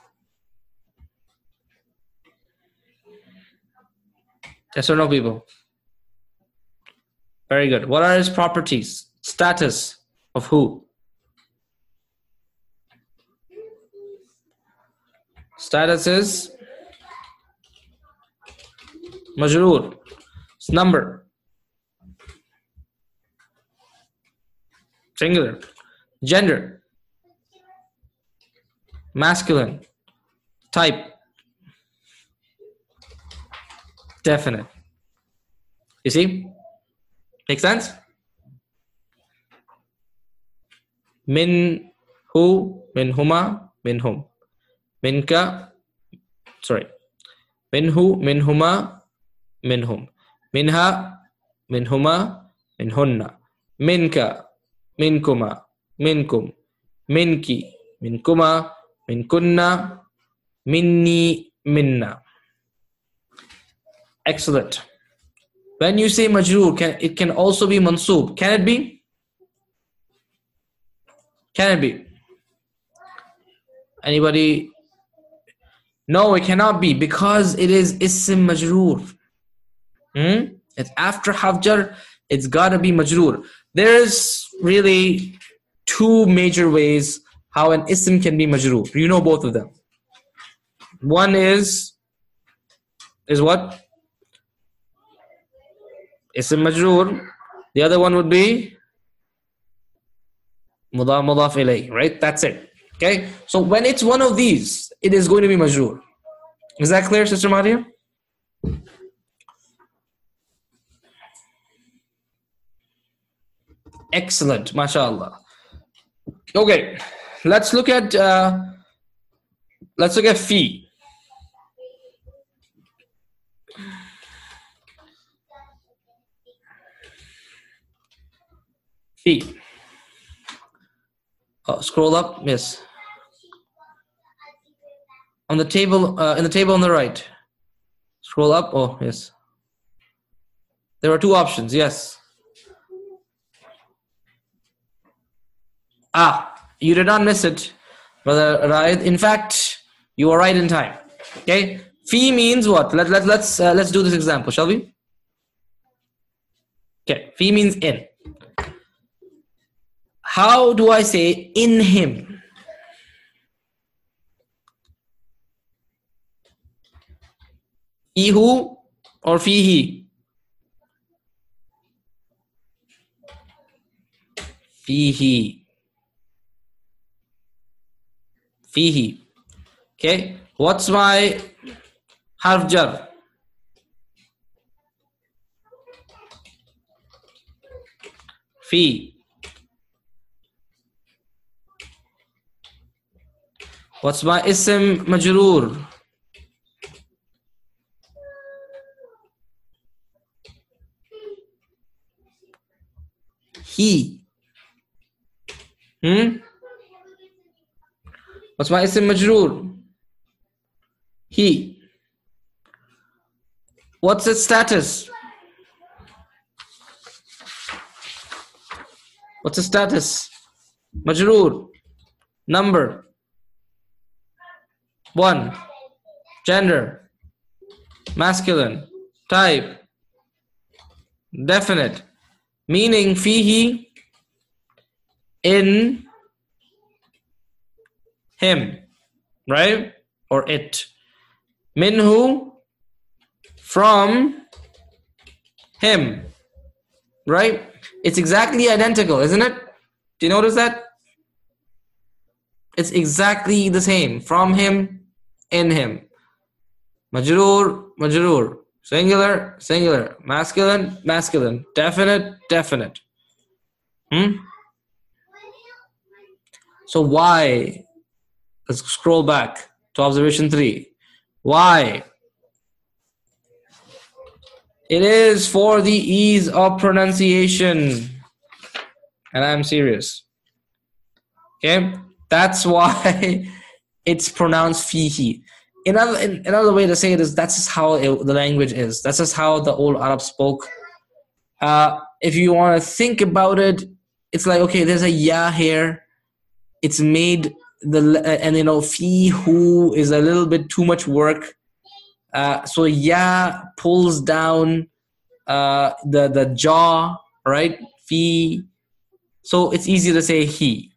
Yes or no, people? Very good. What are his properties? Status of who? Status is majroor. It's number. Singular. Gender. Masculine. Type. Definite. You see? Make sense? Min who, min huma, min hum. Minka, sorry. Min who, min huma, min hum. Minha, min huma, min hunna. Minka, minkuma, minkum. Minki, minkuma, minkunna, minni, minna. Excellent. When you say majroor, can, it can also be mansoob. Can it be? Can it be? Anybody? No, it cannot be because it is ism majroor. Hmm? It's after hafjar, it's gotta be majroor. There's really two major ways how an ism can be majroor. You know both of them. One is, is what? Ism majroor. The other one would be mudaf mudaf ilayh, right? That's it. Okay? So when it's one of these, it is going to be majroor. Is that clear, Sister Maria? Excellent, mashallah. Okay, let's look at uh, let's look at fi. Fi. Uh, scroll up, yes. On the table, uh, in the table on the right. Scroll up, oh, yes. There are two options, yes. Ah, you did not miss it, Brother Raid. In fact, you are right in time. Okay? Fi means what? Let, let, let's, uh, let's do this example, shall we? Okay, fi means in. How do I say in him? Ihu or fihi? Fihi. Fihi. Okay, what's my harf jar? Fi. What's my ism majroor? He. Hmm? What's my ism majroor? He. What's its status? What's its status? Majroor. Number. One. Gender. Masculine. Type. Definite. Meaning fihi, in him, right? Or it. Minhu, from him, right? It's exactly identical, isn't it? Do you notice that? It's exactly the same. From him, in him. Majroor, majroor. Singular, singular. Masculine, masculine. Definite, definite. Hmm? So why? Let's scroll back to observation three. Why? It is for the ease of pronunciation. And I'm serious. Okay? That's why it's pronounced fihi. Another, another way to say it is that's just how it, the language is. That's just how the old Arab spoke. Uh, if you want to think about it, it's like, okay, there's a ya here. It's made, the and you know, fi hu is a little bit too much work. Uh, so ya pulls down uh, the, the jaw, right? Fi. So it's easy to say he.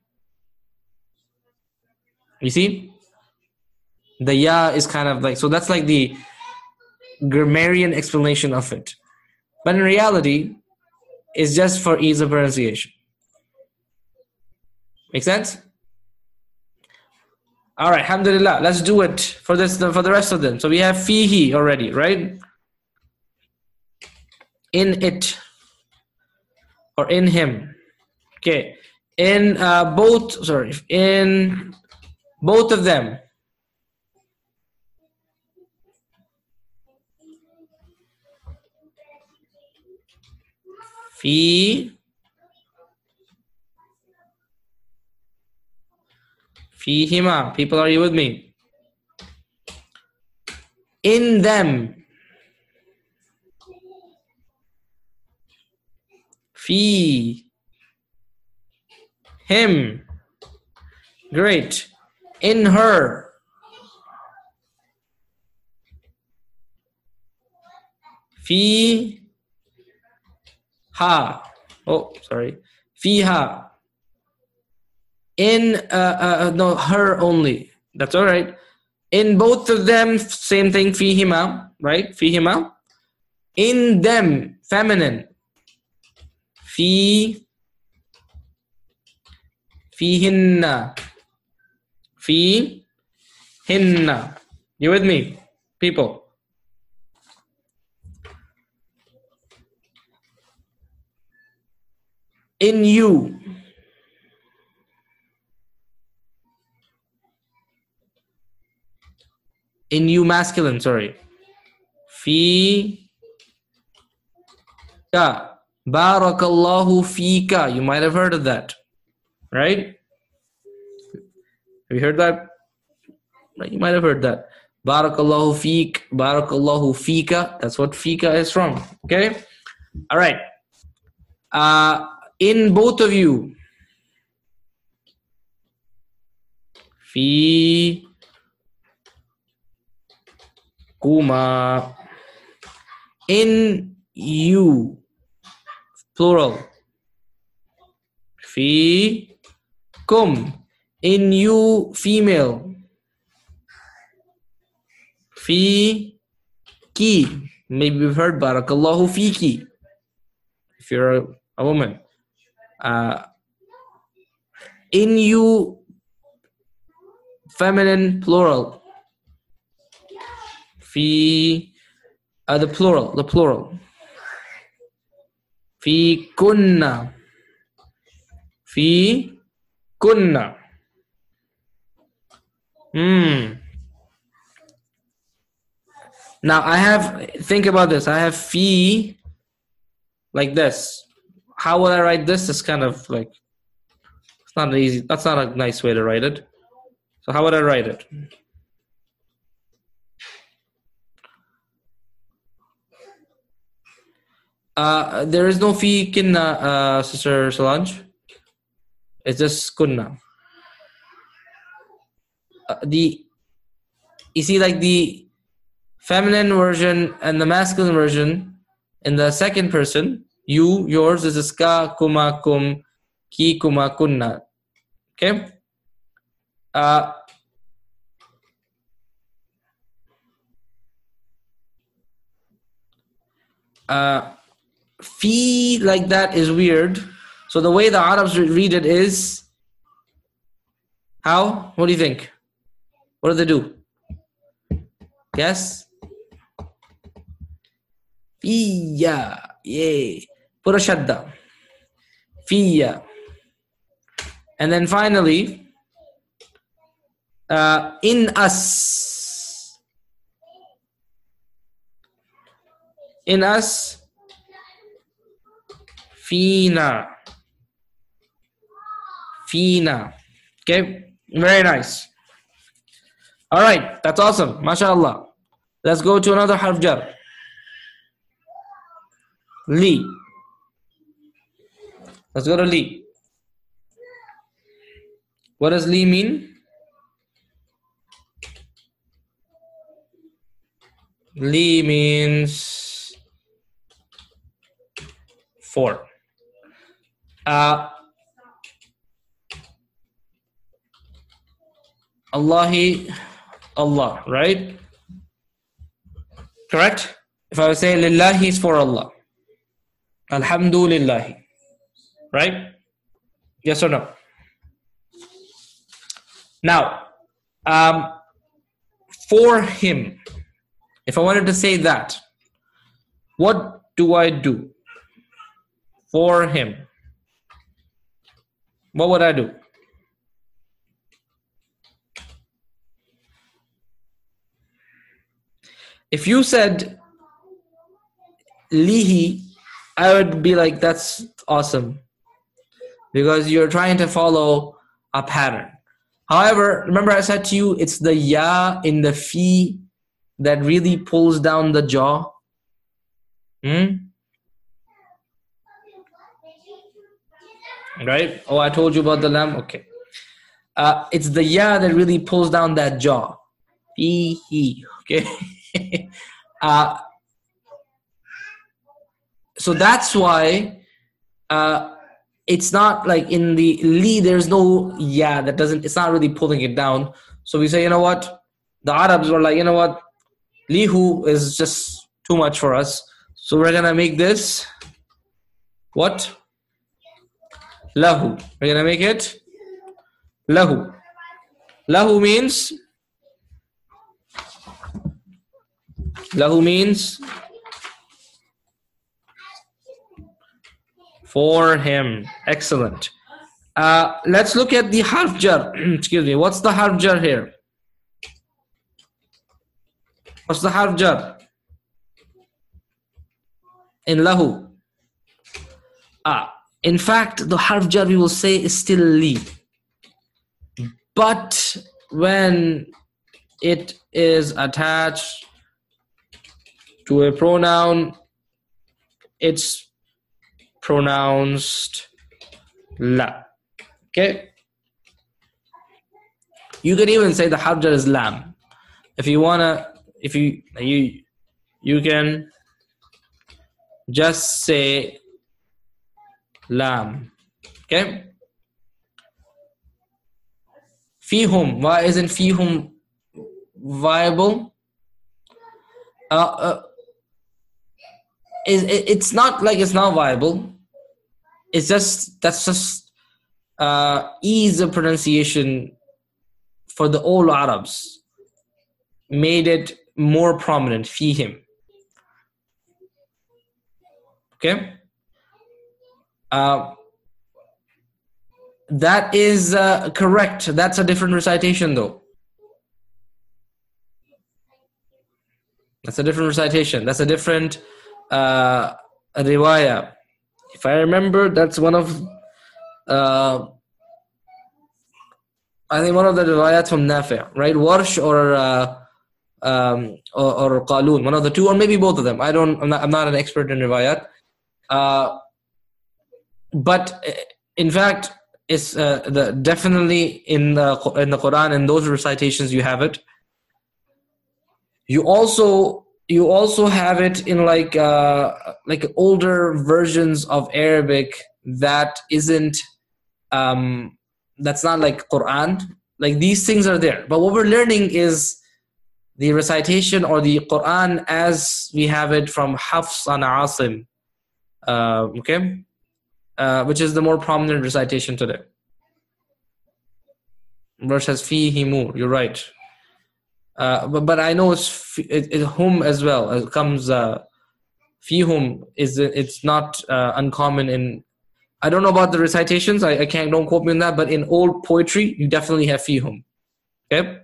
You see? The ya is kind of like, so that's like the grammarian explanation of it. But in reality, it's just for ease of pronunciation. Make sense? All right, alhamdulillah. Let's do it for this for the rest of them. So we have fihi already, right? In it or in him. Okay. In uh, both, sorry, in both of them. Fi. Fihima. People, are you with me? In them. Fi. Him. Great. In her. Fi. Ha. Oh, sorry. Fiha. In, uh, uh, no, her only. That's all right. In both of them, same thing, fihima, right? Fihima. In them, feminine. Fi. Fihinna. Fi. Hinna. You with me, people? In you. In you masculine, sorry. Fi ka. Barakallahu fika. You might have heard of that. Right? Have you heard that? You might have heard that. Barakallahu feek, Barakallahu fika. That's what fika is from. Okay? All right. Uh, in both of you, fi kuma. In you, plural. Fi kum. In you, female. Fi ki. Maybe we've heard Barakallahu fiki. If you're a, a woman. Uh, in you, feminine, plural. Fi, uh, the plural, the plural. Fi kunna. Fi kunna. Hmm. Now I have, think about this. I have fi like this. How will I write this? It's kind of like, it's not easy. That's not a nice way to write it. So how would I write it? Uh, there is no fi kinna, uh, Sister Solange. It's just kunna. Uh, the, you see, like the feminine version and the masculine version in the second person, you, yours is ska, kuma, kum, ki, kuma, kunna. Okay? Uh, uh, fi like that is weird. So the way the Arabs read it is, how? What do you think? What do they do? Guess? Fiya. Yay. Put a shadda. Fiya. And then finally, uh, in us. In us. Fina. Fina. Okay, very nice. All right, that's awesome. MashaAllah. Let's go to another harf jar. Li. Let's go to li. What does li mean? Li means four. Uh, Allahi, Allah, right? Correct? If I would say Lillahi is for Allah. Alhamdulillahi. Right? Yes or no? Now, um, for him, if I wanted to say that, what do I do? For him. What would I do? If you said lihi, I would be like, that's awesome. Because you're trying to follow a pattern. However, remember I said to you, it's the ya in the fi that really pulls down the jaw. Hmm? Right? Oh, I told you about the lamb? Okay. Uh, it's the ya that really pulls down that jaw. Fi, he. Okay? uh, so that's why uh, it's not like in the li, there's no ya that doesn't, it's not really pulling it down. So we say, you know what? The Arabs were like, you know what? Lihu is just too much for us. So we're going to make this what? Lahu. We're going to make it lahu. Lahu means Lahu means for him. Excellent. Uh, let's look at the harf jar. Excuse me. What's the harf jar here? What's the harf jar? In lahu. Ah, in fact, the harf jar we will say is still li. but when it is attached to a pronoun, it's pronounced la. Okay? You can even say the harf jar is lam. If you wanna, if you you you can just say lam. Okay? Fihum. Why isn't fihum viable? Uh, uh, is it, it's not like it's not viable. It's just that's just uh, ease of pronunciation for the old Arabs. Made it more prominent. Fihim. Okay. Uh, that is uh, correct. That's a different recitation, though. That's a different recitation. That's a different uh, riwayah. If I remember, that's one of, uh, I think one of the riwayat from Nafi', right? Warsh or uh, um, or, or Qalun, one of the two, or maybe both of them. I don't. I'm not, I'm not an expert in riwayat. Uh, but in fact, it's uh, the definitely in the in the Quran, in those recitations you have it. You also you also have it in like uh, like older versions of Arabic that isn't um, that's not like Quran. Like these things are there, but what we're learning is the recitation or the Quran as we have it from Hafs and Asim. Uh, okay, uh, which is the more prominent recitation today. Versus fihimu. You're right. Uh, but, but I know it's it, it, hum as well. It comes uh, fihum is it's not uh, uncommon in. I don't know about the recitations. I, I can't don't quote me on that. But in old poetry, you definitely have fihum. Okay.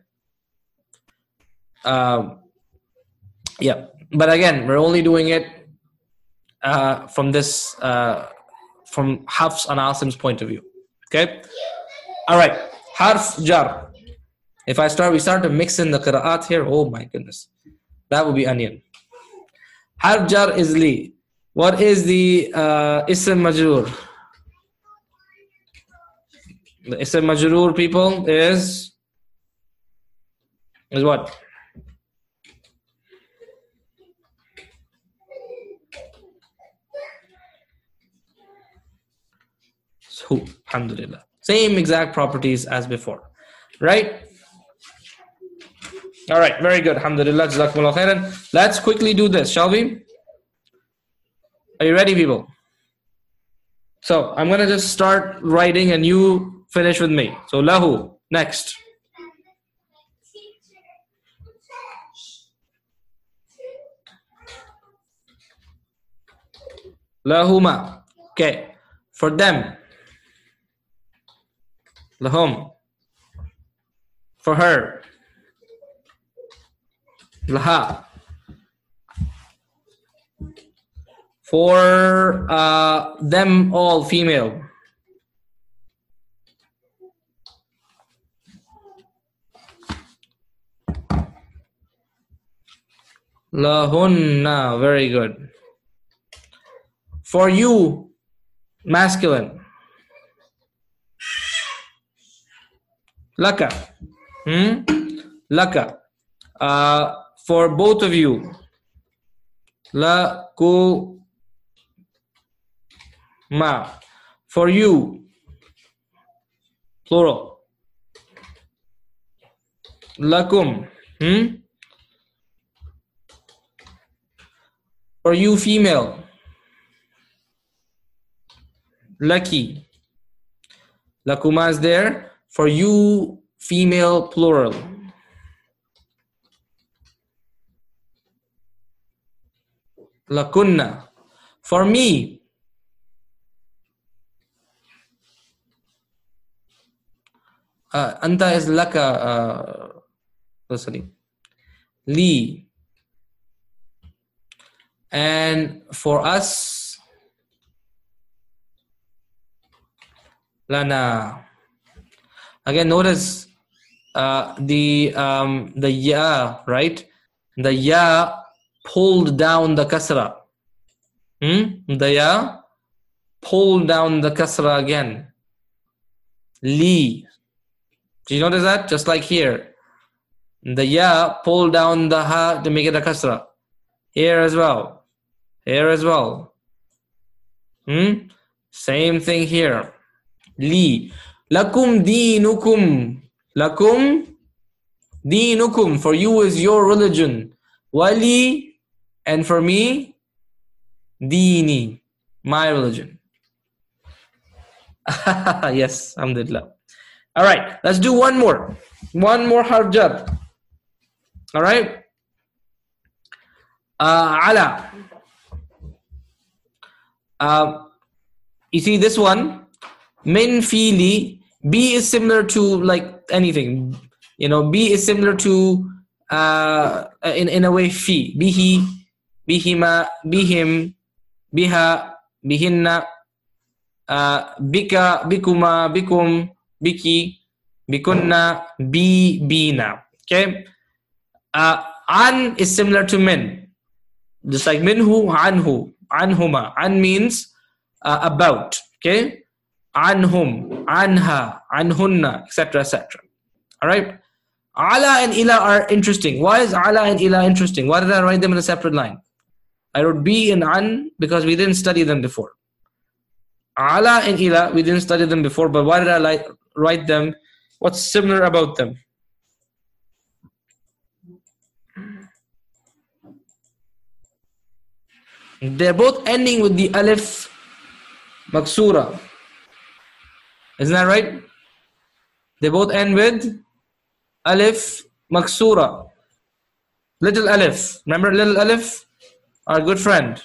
Um, yeah, but again, we're only doing it uh, from this uh, from Hafs and Asim's point of view. Okay. All right. Harf jar. If I start, we start to mix in the qira'at here. Oh my goodness, that would be onion. Harf jar is li. What is the uh, ism majroor? The ism majroor, people, is is what? So, alhamdulillah. Same exact properties as before, right? All right, very good. Alhamdulillah, jazakumullah khairan. Let's quickly do this, shall we? Are you ready, people? So, I'm going to just start writing and you finish with me. So, lahu, next. Lahuma. Okay, for them. Lahum. For her. Laha. For uh, them all, female. Lahunna. Very good. For you, masculine. Laka. Hmm? Laka. Uh, for both of you. La ku ma. For you. Plural. Lakum. Hmm? For you, female. Lucky. Lakuma is there. For you, female, plural. Lakunna. For me. Uh, anta is laka. Uh, sorry. Li. And for us, lana. Again, notice uh, the um, the ya, right? The ya pulled down the kasra. Hmm? The ya pulled down the kasra again. Li. Do you notice that? Just like here. The ya pulled down the ha to make it a kasra. Here as well. Here as well. Hmm? Same thing here. Li. Lakum dinukum. Lakum dinukum. For you is your religion. Wali. And for me, dini. My religion. Yes, alhamdulillah. All right, let's do one more. One more harf jar. All right. Uh, ala. Uh, you see this one? Min fili. B is similar to like anything. You know, B is similar to uh, in in a way fi. Bihi, bihima, bihim, biha, bihinna, uh, bika, bikuma, bikum, biki, bikunna, bi, bina. Okay. Uh, an is similar to min. Just like minhu, anhu, anhuma. An means uh, about. Okay. Anhum, anha, anhunna, et cetera, et cetera. All right. Ala and ila are interesting. Why is ala and ila interesting? Why did I write them in a separate line? I wrote B and an because we didn't study them before. Ala and ila, we didn't study them before, but why did I like write them? What's similar about them? They're both ending with the alif maksura. Isn't that right? They both end with alif maksura. Little alif. Remember little alif? Our good friend.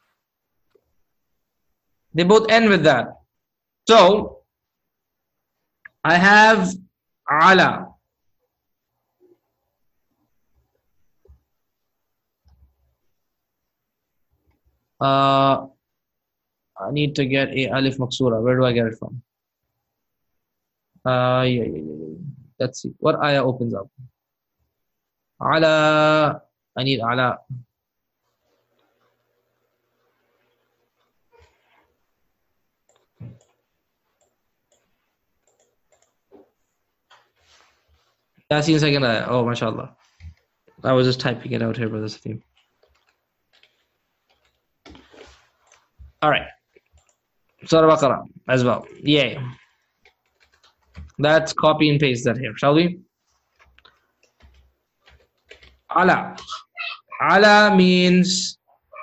They both end with that. So, I have ala. Uh, I need to get a alif maksura. Where do I get it from? Uh, yeah, yeah, yeah, yeah. Let's see. What ayah opens up? Ala. I need ala. Yasin second ayah. Oh, mashallah. I was just typing it out here, brother Satim. All right. Surah Baqarah as well. Yay. Let's copy and paste that here, shall we? Ala. Ala means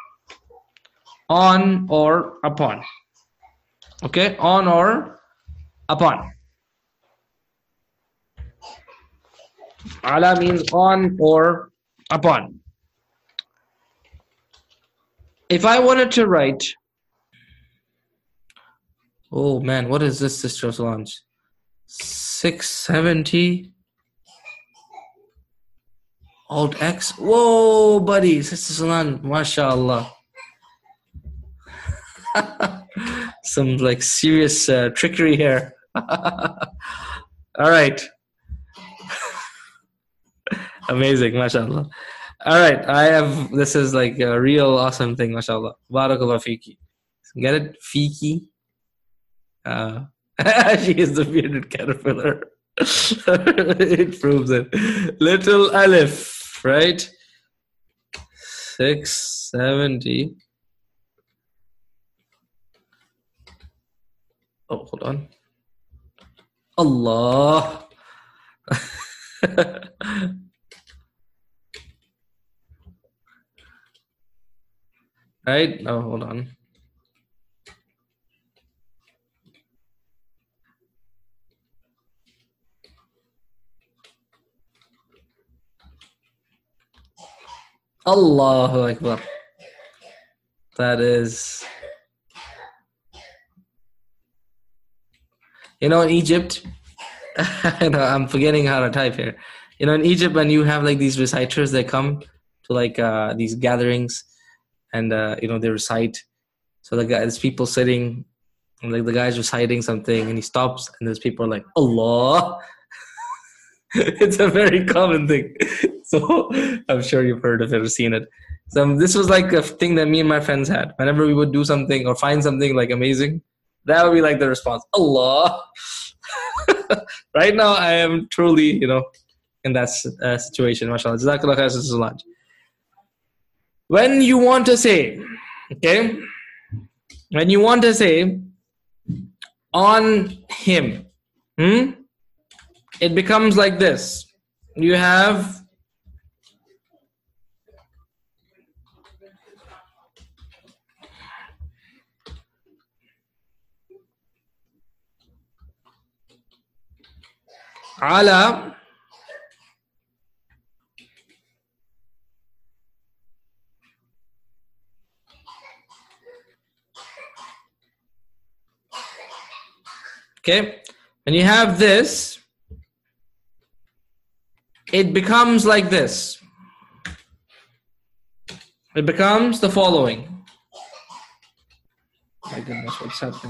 on or upon. Okay, on or upon. Ala means on or upon. If I wanted to write, oh man, what is this, Sister Solange? six seventy Alt X. Whoa, buddy, Sister Solange, mashallah. Some like serious uh, trickery here. All right. Amazing, mashallah. All right, I have, this is like a real awesome thing, mashallah. Barakallah fiki. Get it? Fiki. Uh, she is the bearded caterpillar. It proves it. Little alif, right? six seventy. Oh, hold on. Allah. Right? No, hold on. Allahu Akbar. That is, you know, in Egypt, I know, I'm forgetting how to type here. You know, in Egypt, when you have like these reciters that come to like uh, these gatherings, and uh, you know, they recite. So the guy, there's people sitting, and like the guy's reciting something, and he stops, and there's people like Allah. It's a very common thing. So I'm sure you've heard of it or seen it. So this was like a thing that me and my friends had. Whenever we would do something or find something like amazing, that would be like the response. Allah. Right now, I am truly, you know, in that uh, situation. MashaAllah. Jazakallah khair, Sister Solange. When you want to say, okay, when you want to say on him, hmm, it becomes like this. You have ala okay, and you have this, it becomes like this. It becomes the following. My goodness, what's happening?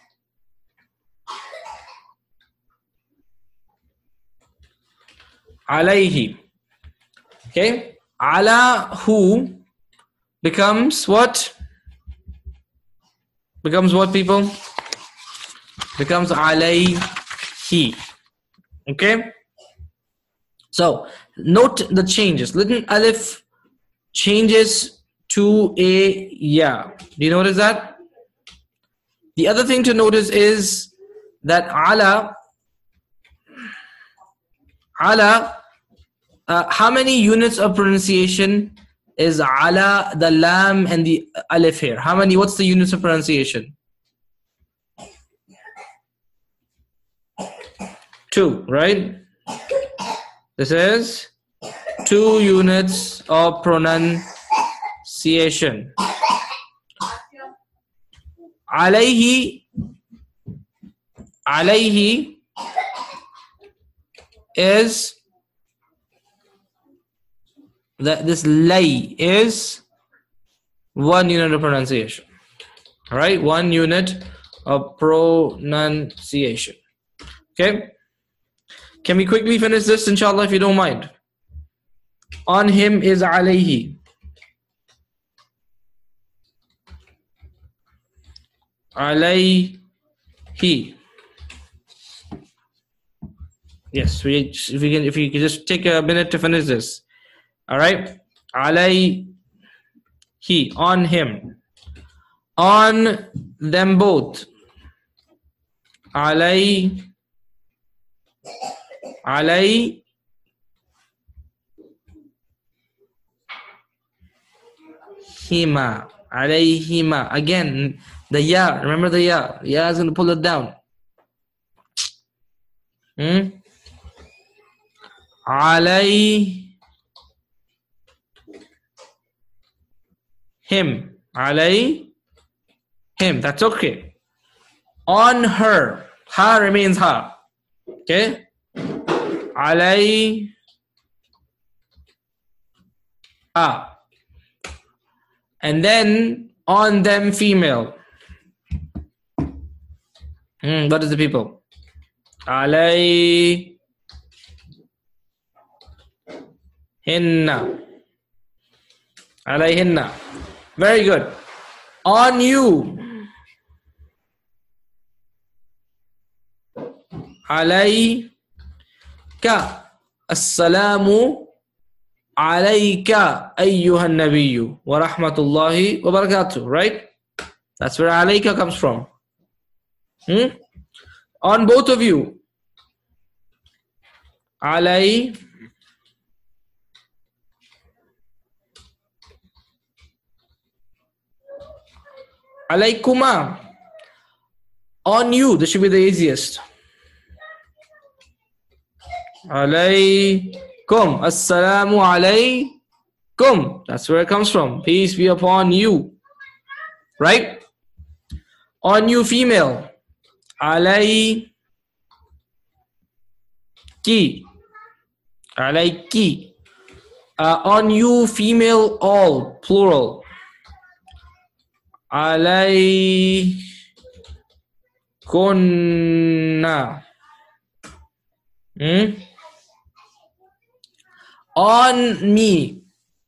Alayhi. Okay, ala who becomes what? Becomes what, people? Becomes alayhi. Okay. So note the changes. Little alif changes to a ya. Do you notice that? The other thing to notice is that ala, ala, uh, how many units of pronunciation is ala, the lam, and the alif here? How many? What's the units of pronunciation? Two, right? This is two units of pronunciation. Alayhi, alayhi is that this lay is one unit of pronunciation. All right, one unit of pronunciation. Okay. Can we quickly finish this, inshallah, if you don't mind? On him is alayhi. Alayhi. Yes, we if we can if you can just take a minute to finish this. All right. Alayhi. On him. On them both. Alayhi. Alay hima, alayhima. Again, the ya. Remember the ya. Ya is going to pull it down. Hmm? Alay him. Alay him. That's okay. On her. Ha remains ha. Okay? Alay ah. And then on them female. Hmm, what is the people? Alay hinna. Alayhinna. Very good. On you. Alay ka. Assalamu alayka ayyuhan nabiyyu wa rahmatullahi wa barakatuh. Right? That's where alayka comes from. Hmm? On both of you. Alay alaykuma. On you. This should be the easiest. Alaykum. Assalamu alaykum. That's where it comes from. Peace be upon you. Right? On you female. Alayki. Alayki. Uh, on you female all. Plural. Alaykunna. Hmm? On me.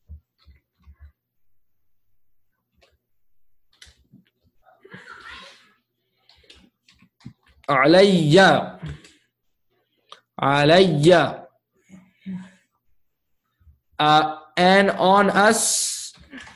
Alayya. Alayya. Uh, and on us.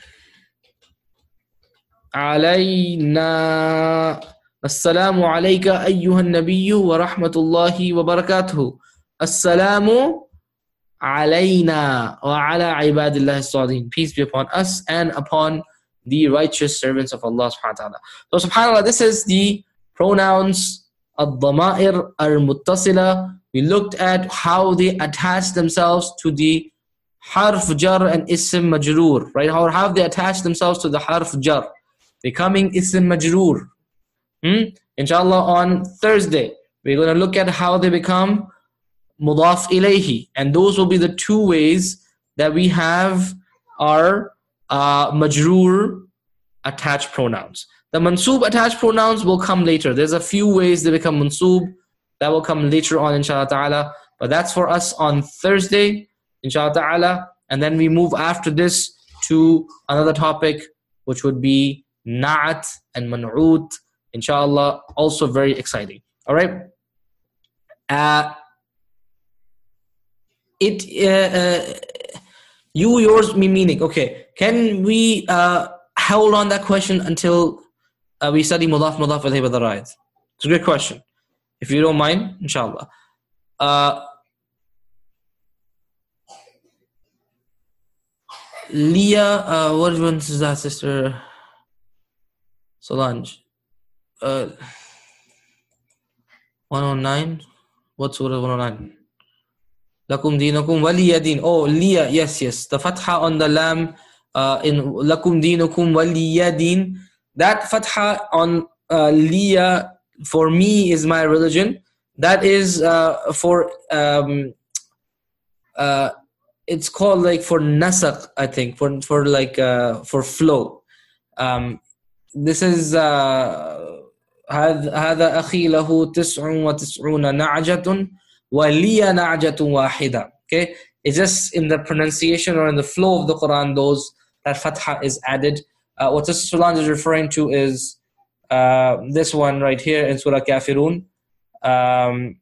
Alayna. Assalamu alayka ayyuhan nabiyyu wa rahmatullahi wa barakatuhu. Assalamu alayna wa ala ibadillahi as-salihin. Peace be upon us and upon the righteous servants of Allah subhanahu wa ta'ala. So subhanAllah, this is the pronouns al-dhama'ir al-muttasila. We looked at how they attach themselves to the harf jar and ism majroor, right? How have they attached themselves to the harf jar, becoming ism majroor. Hmm? Inshallah, on Thursday, we're going to look at how they become mudaf ilayhi. And those will be the two ways that we have our uh, majroor attached pronouns. The mansoob attached pronouns will come later. There's a few ways they become mansoob. That will come later on, inshallah ta'ala. But that's for us on Thursday, inshallah ta'ala. And then we move after this to another topic, which would be na'at and man'ut. Inshallah, also very exciting. All right. Uh, it uh, uh, you, yours, me, meaning. Okay. Can we uh, hold on that question until uh, we study mudaf mudaf alayhi wa dhara'id? It's a great question. If you don't mind, inshallah. Uh, Leah, uh, what is that, sister? Solange. Uh, one oh nine. What surah one oh nine? Lakum dinakum waliyadin. Oh, Leah. Yes, yes. The fatha on the lam uh, in Lakum dinukum waliyadin. That fatha on uh, Leah, for me is my religion. That is uh, for um, uh, it's called like for nasaq, I think, for for like uh, for flow. Um, this is هذا أخي له تسع وتسعون نعجة ولي نعجة واحدة. Okay, it's just in the pronunciation or in the flow of the Quran, those that fatha is added. Uh, what Sister Solange is referring to is uh, this one right here in Surah Kafirun. Um,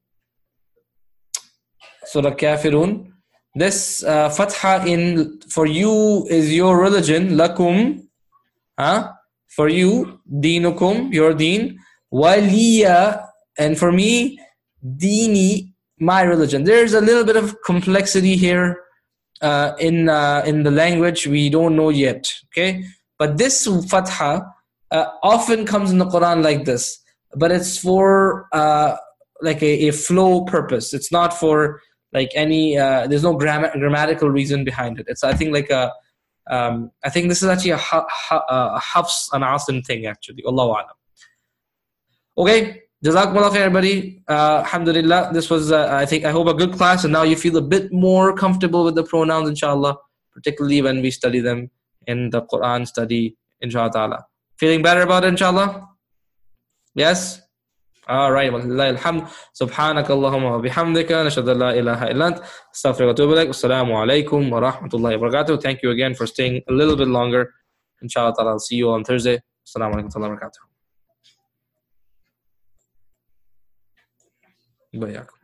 Surah Kafirun. This uh, fatha in for you is your religion, lakum, huh? For you, dinukum, your deen, waliya, and for me, dini, my religion. There's a little bit of complexity here uh, in uh, in the language we don't know yet. Okay, but this fatha uh, often comes in the Quran like this, but it's for uh, like a, a flow purpose. It's not for like any. Uh, there's no gram- grammatical reason behind it. It's I think like a. Um, I think this is actually a, ha- ha- a Hafs and Asim thing actually. Allahu A'lam. Okay. Jazakumullah khair, everybody. Uh, alhamdulillah. This was, uh, I think, I hope a good class. And now you feel a bit more comfortable with the pronouns, inshallah. Particularly when we study them in the Quran study, inshallah ta'ala. Feeling better about it, inshallah? Yes? Alright. Wallahi alhamd. Subhanaka Allahumma wa bihamdika. Nashhadu la ilaha illa ant. Astaghfiruka wa atubu ilaik. Assalamu alaikum wa rahmatullahi wa barakatuh. Thank you again for staying a little bit longer. Inshallah ta'ala. I'll see you on Thursday. Assalamu alaikum wa rahmatullahi wa barakatuh. Bayak.